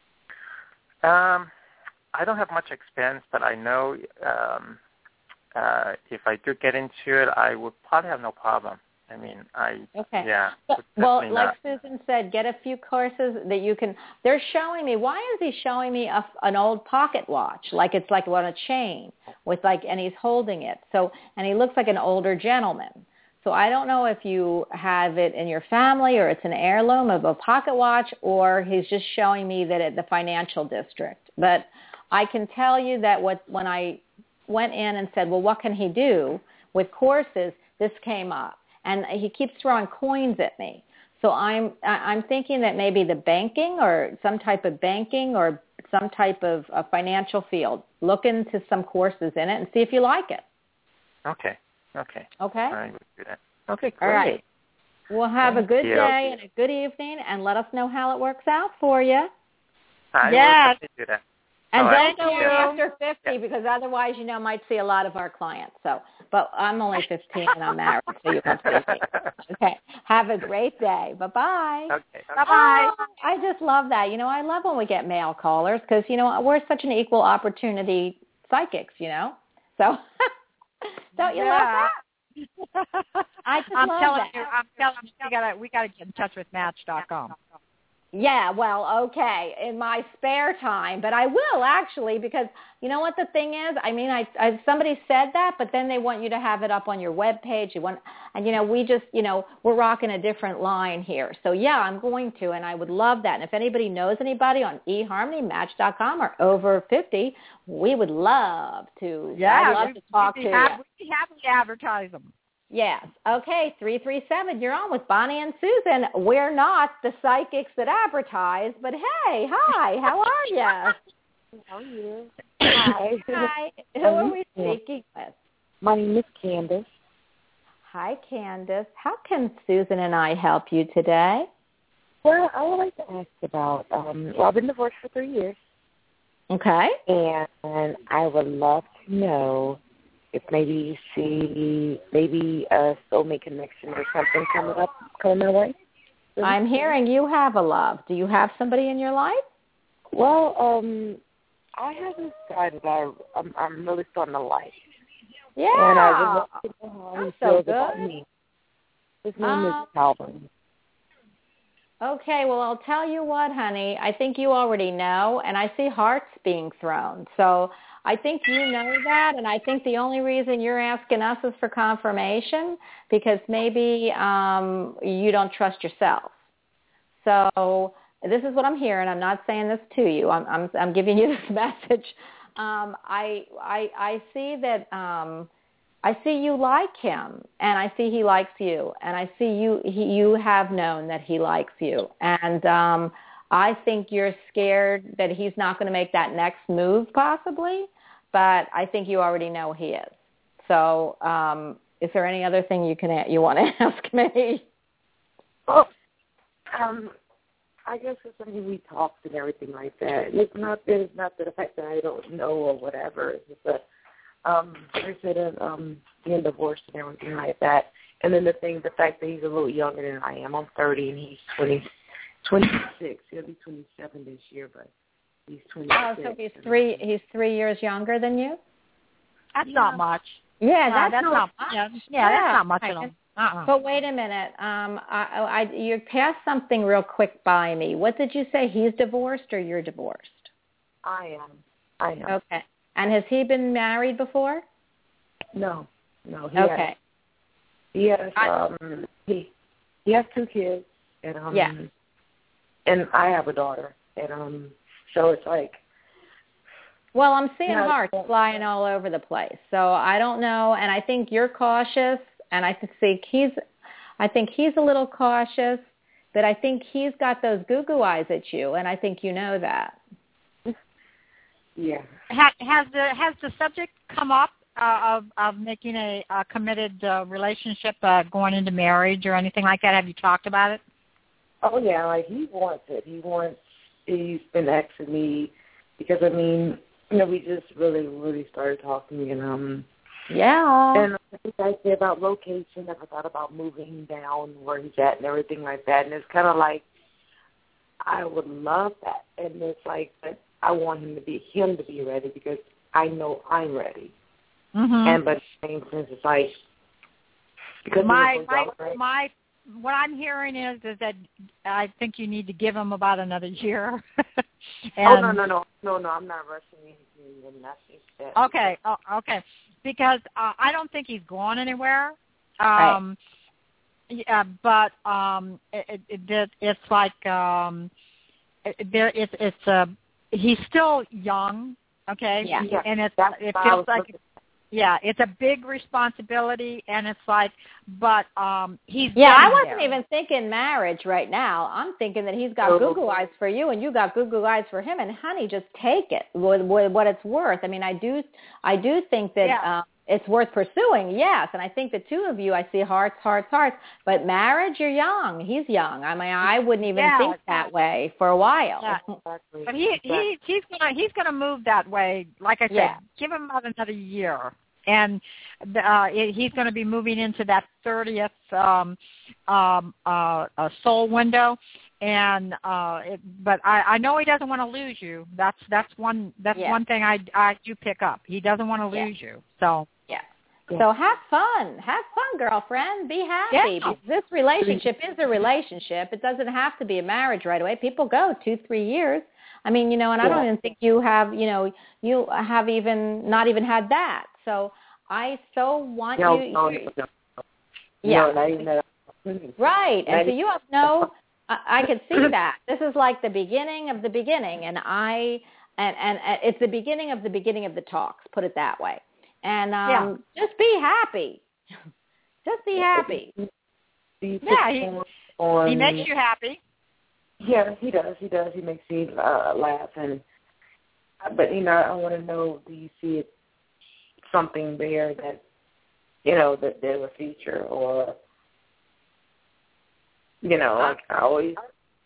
I don't have much experience, but I know if I do get into it, I would probably have no problem. I mean, okay. Yeah. Well, like Susan said, get a few courses that you can. They're showing me. Why is he showing me an old pocket watch? Like it's like on a chain with and he's holding it. So, and he looks like an older gentleman. So I don't know if you have it in your family or it's an heirloom of a pocket watch, or he's just showing me that at the financial district. But I can tell you that when I went in and said, well, what can he do with courses, this came up. And he keeps throwing coins at me. So I'm thinking that maybe the banking or some type of banking or some type of financial field. Look into some courses in it and see if you like it. Okay. Okay? I will do that. Okay, great. All right. Well, have a good day and a good evening, and let us know how it works out for you. I will definitely do that. And don't go after 50 because otherwise, might see a lot of our clients. So, but I'm only 15 and I'm married, so you can see me. Okay. Have a great day. Bye-bye. Okay. Bye-bye. Oh, I just love that. I love when we get male callers because, we're such an equal opportunity psychics, So, don't you love that? I just love that. I'm telling you, we gotta get in touch with Match.com. Yeah, well, okay, in my spare time, but I will actually because you know what the thing is? I mean, I somebody said that, but then they want you to have it up on your web page. We just, we're rocking a different line here. So yeah, I'm going to, and I would love that. And if anybody knows anybody on eHarmony, Match.com, or over 50, we would love to. Yeah, I'd love to talk to you. We'd happily advertise them. Yes. Okay, 337, you're on with Bonnie and Susan. We're not the psychics that advertise, but hey, hi, how are you? How are you? Hi. Hi. Who are we speaking with? My name is Candace. Hi, Candace. How can Susan and I help you today? Well, I would like to ask about, I've been divorced for 3 years. Okay. And I would love to know if maybe you see a soulmate connection or something coming my way. I'm hearing you have a love. Do you have somebody in your life? Well, I haven't decided. I'm really starting to like. Yeah. And I would love to know how he feels about me. His name is Calvin. Okay, well, I'll tell you what, honey. I think you already know, and I see hearts being thrown. So I think you know that, and I think the only reason you're asking us is for confirmation because maybe you don't trust yourself. So this is what I'm hearing. I'm not saying this to you. I'm giving you this message. I see that I see you like him, and I see he likes you, and I see you have known that he likes you, and I think you're scared that he's not going to make that next move possibly, but I think you already know he is. So is there any other thing you want to ask me? Well, I guess it's something we talked and everything like that. It's not the fact that I don't know or whatever. It's just that I said being divorced and everything like that. And then the fact that he's a little younger than I am. I'm 30 and he's 26. He'll be 27 this year, but he's 26. Oh, so he's 3 years younger than you? That's not much. Yeah, that's not much. Yeah, that's not much at all. But wait a minute. You passed something real quick by me. What did you say? He's divorced or you're divorced? I am. Okay. And has he been married before? No. Okay. He has he has 2 kids and and I have a daughter and so it's like. Well, I'm seeing hearts flying all over the place, so I don't know. And I think you're cautious, and I think he's a little cautious, but I think he's got those goo-goo eyes at you, and I think you know that. Yeah. Has the subject come up of making a committed relationship, going into marriage or anything like that? Have you talked about it? Oh yeah, like he wants it. He's been asking me because we just really started talking and yeah. And I think I said about location. I thought about moving down where he's at and everything like that. And it's kind of like I would love that, and it's like but I want him to be ready because I know I'm ready. Mm-hmm. But at the same sense, it's like Because what I'm hearing is that I think you need to give him about another year. No, I'm not rushing anything. Okay, because I don't think he's going anywhere. Right. Yeah, but it's like he's still young. Okay, yeah. And it feels like. Yeah, it's a big responsibility, and it's like, but he's I wasn't there. even thinking marriage right now. I'm thinking that he's got Google eyes for you, and you got Google eyes for him. And honey, just take it, what it's worth. I mean, I do think that it's worth pursuing. Yes, and I think the two of you, I see hearts. But marriage, you're young. He's young. I mean, I wouldn't even think that way for a while. Yeah. But he's gonna move that way. Like I said, give him about another year. And he's going to be moving into that 30th soul window, and but I know he doesn't want to lose you. That's one thing I do pick up. He doesn't want to lose you. So So have fun, girlfriend. Be happy. Yeah. This relationship is a relationship. It doesn't have to be a marriage right away. People go 2-3 years. I mean, and I don't even think you have, you have even not even had that. So I so want you. Right. And so you have I could see that. This is like the beginning of the beginning, and it's the beginning of the talks, put it that way. And just be happy. Just be happy. He makes you happy. Yeah, he does. He makes me laugh, but I want to know, do you see it something there that that there's a future, or like I always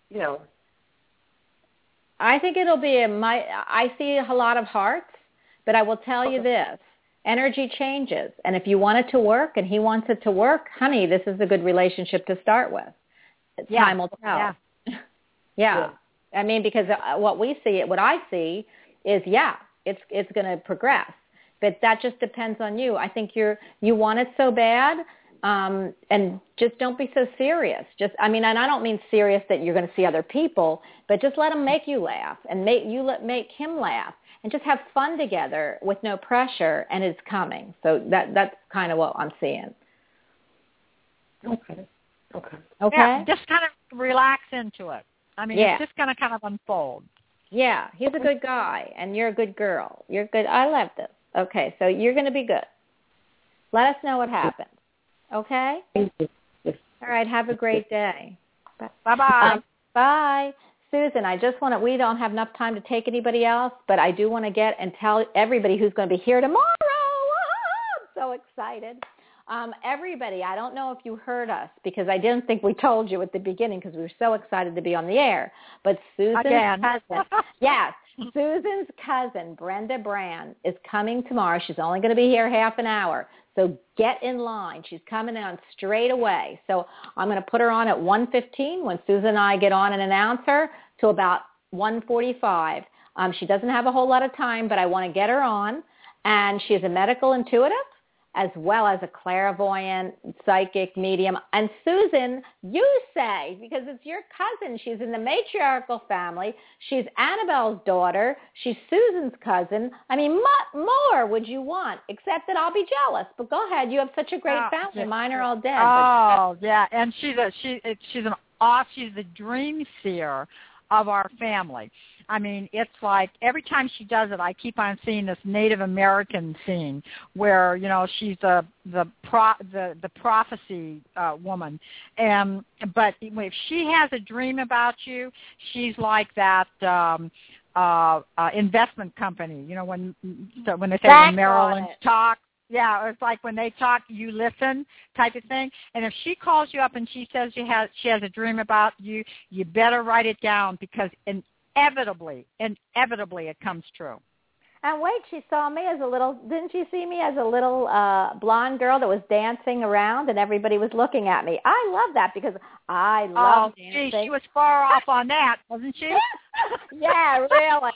I think it'll be I see a lot of hearts, but I will tell you this. Energy changes, and if you want it to work and he wants it to work, honey, this is a good relationship to start with. Time will tell. Yeah. I mean, because what I see is, it's going to progress, but that just depends on you. I think you want it so bad, and just don't be so serious. And I don't mean serious that you're going to see other people, but just let him make you laugh, and make him laugh. And just have fun together with no pressure, and it's coming. So that's kind of what I'm seeing. Okay. Yeah, just kind of relax into it. I mean, it's just going to kind of unfold. Yeah, he's a good guy, and you're a good girl. You're good. I love this. Okay, so you're going to be good. Let us know what happens. Okay? Thank you. All right, have a great day. Bye-bye. Bye. Susan, we don't have enough time to take anybody else, but I do want to get and tell everybody who's going to be here tomorrow. I'm so excited. Everybody, I don't know if you heard us, because I didn't think we told you at the beginning because we were so excited to be on the air. But Susan's cousin, Brenda Brand, is coming tomorrow. She's only going to be here half an hour. So get in line. She's coming on straight away. So I'm going to put her on at 1:15 when Susan and I get on and announce her to about 1:45. She doesn't have a whole lot of time, but I want to get her on. And she's a medical intuitive as well as a clairvoyant, psychic, medium. And Susan, you say, because it's your cousin, she's in the matriarchal family, she's Annabelle's daughter, she's Susan's cousin. I mean, what more would you want, except that I'll be jealous. But go ahead, you have such a great family. Mine are all dead. And she's the dream seer of our family. I mean, it's like every time she does it, I keep on seeing this Native American scene where she's the prophecy woman, but if she has a dream about you, she's like that investment company. When they say when Merrill Lynch talks. Yeah, it's like when they talk, you listen type of thing. And if she calls you up and she says she has a dream about you, you better write it down, because inevitably it comes true. And wait, she saw me didn't she see me as a little blonde girl that was dancing around and everybody was looking at me? I love that because I love dancing. Gee, she was far off on that, wasn't she? Yeah, really.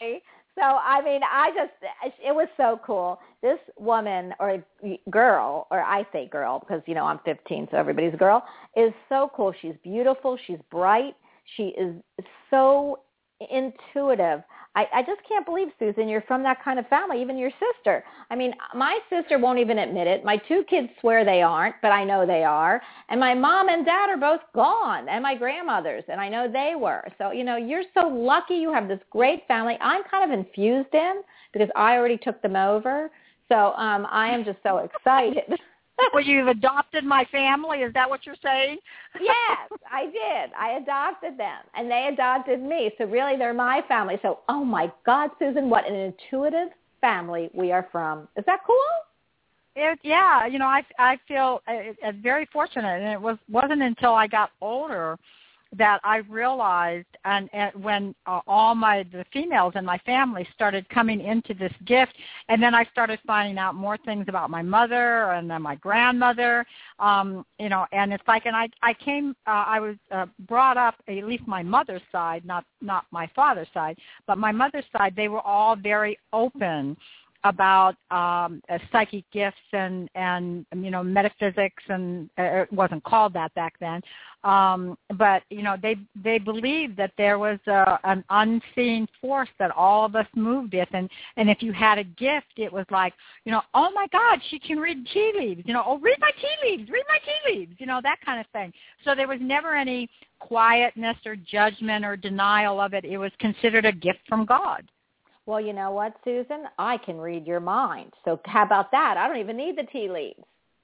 So, I mean, it was so cool. This woman or girl, or I say girl because, you know, I'm 15, so everybody's a girl, is so cool. She's beautiful. She's bright. She is so intuitive. I just can't believe, Susan, you're from that kind of family, even your sister. I mean, my sister won't even admit it. My 2 kids swear they aren't, but I know they are. And my mom and dad are both gone, and my grandmothers, and I know they were. So, you know, you're so lucky you have this great family. I'm kind of infused in because I already took them over. So I am just so excited. Well, you've adopted my family. Is that what you're saying? Yes, I did. I adopted them, and they adopted me. So really, they're my family. So, oh, my God, Susan, what an intuitive family we are from. Is that cool? Yeah, you know, I feel very fortunate, and it wasn't until I got older that I realized, and when all the females in my family started coming into this gift, and then I started finding out more things about my mother and then my grandmother, you know, and it's like, and I was brought up, at least my mother's side, not my father's side, but my mother's side, they were all very open about psychic gifts and you know, metaphysics, and it wasn't called that back then, but you know, they believed that there was an unseen force that all of us moved with, and if you had a gift, it was like, you know, oh my God, she can read tea leaves, you know, oh, read my tea leaves, you know, that kind of thing. So there was never any quietness or judgment or denial of it. It was considered a gift from God. Well, you know what, Susan? I can read your mind. So how about that? I don't even need the tea leaves.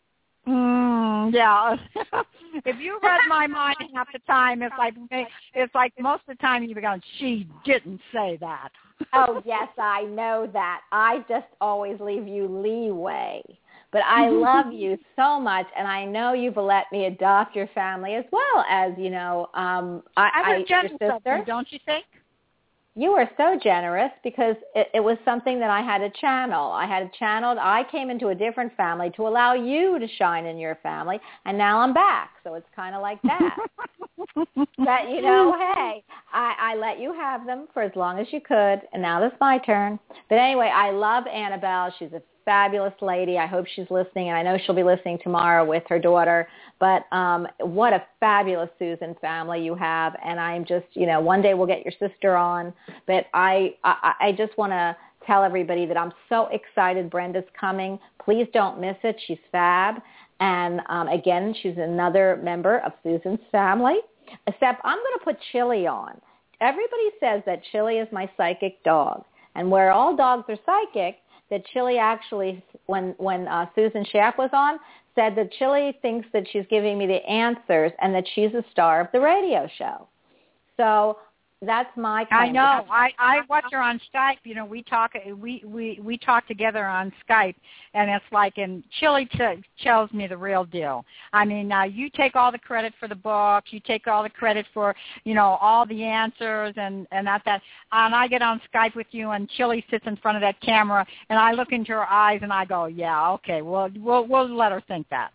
Yeah. If you read my mind half the time, it's like most of the time you've gone, she didn't say that. Oh, yes, I know that. I just always leave you leeway. But I love you so much, and I know you've let me adopt your family as well as, you know, I was jealous of you, don't you think? You were so generous because it was something that I had to channel. I came into a different family to allow you to shine in your family, and now I'm back. So it's kind of like that. But, you know, hey, I let you have them for as long as you could, and now it's my turn. But anyway, I love Annabelle. She's a fabulous lady. I hope she's listening, and I know she'll be listening tomorrow with her daughter. But what a fabulous Susan family you have, and I'm just, you know, one day we'll get your sister on. But I just want to tell everybody that I'm so excited Brenda's coming. Please don't miss it. She's fab. And again, she's another member of Susan's family. Except I'm going to put Chili on. Everybody says that Chili is my psychic dog. And where all dogs are psychic, that Chili actually, when Susan Schaff was on, said that Chili thinks that she's giving me the answers and that she's a star of the radio show. So that's my claim. I know. I watch her on Skype. You know, we talk together on Skype, and it's like, and Chili tells me the real deal. I mean, you take all the credit for the book. You take all the credit for, you know, all the answers and that. And I get on Skype with you, and Chili sits in front of that camera, and I look into her eyes, and I go, yeah, okay, well, we'll let her think that.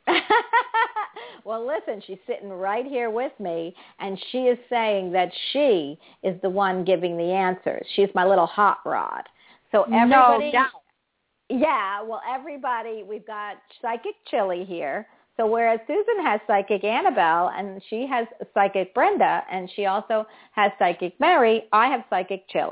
Well, listen, she's sitting right here with me, and she is saying that she is the one giving the answers. She's my little hot rod. So everybody, yeah, well, everybody, we've got Psychic Chili here. So whereas Susan has Psychic Annabelle, and she has Psychic Brenda, and she also has Psychic Mary, I have Psychic Chili.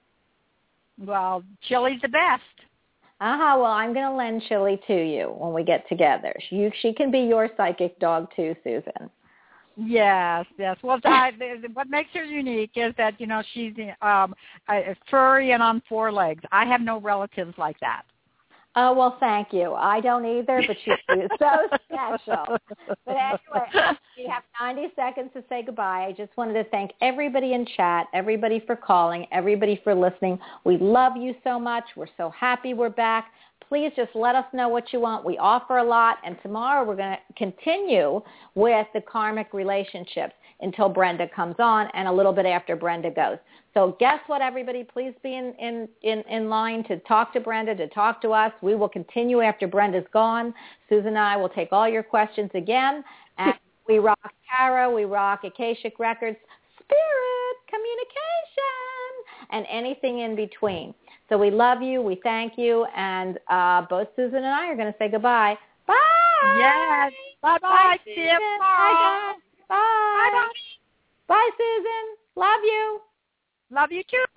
Well, Chili's the best. Well, I'm going to lend Chili to you when we get together. She can be your psychic dog too, Susan. Yes. Well, what makes her unique is that, you know, she's furry and on 4 legs. I have no relatives like that. Oh, well, thank you. I don't either, but she's so special. But anyway, we have 90 seconds to say goodbye. I just wanted to thank everybody in chat, everybody for calling, everybody for listening. We love you so much. We're so happy we're back. Please just let us know what you want. We offer a lot, and tomorrow we're going to continue with the karmic relationships until Brenda comes on and a little bit after Brenda goes. So guess what, everybody? Please be in line to talk to Brenda, to talk to us. We will continue after Brenda's gone. Susan and I will take all your questions again. And we rock Tarot. We rock Akashic Records, Spirit, Communication. and anything in between. So we love you. We thank you. And both Susan and I are going to say goodbye. Bye. Yes. Bye-bye. See you tomorrow. Bye. Bye, Susan. Love you. Love you too.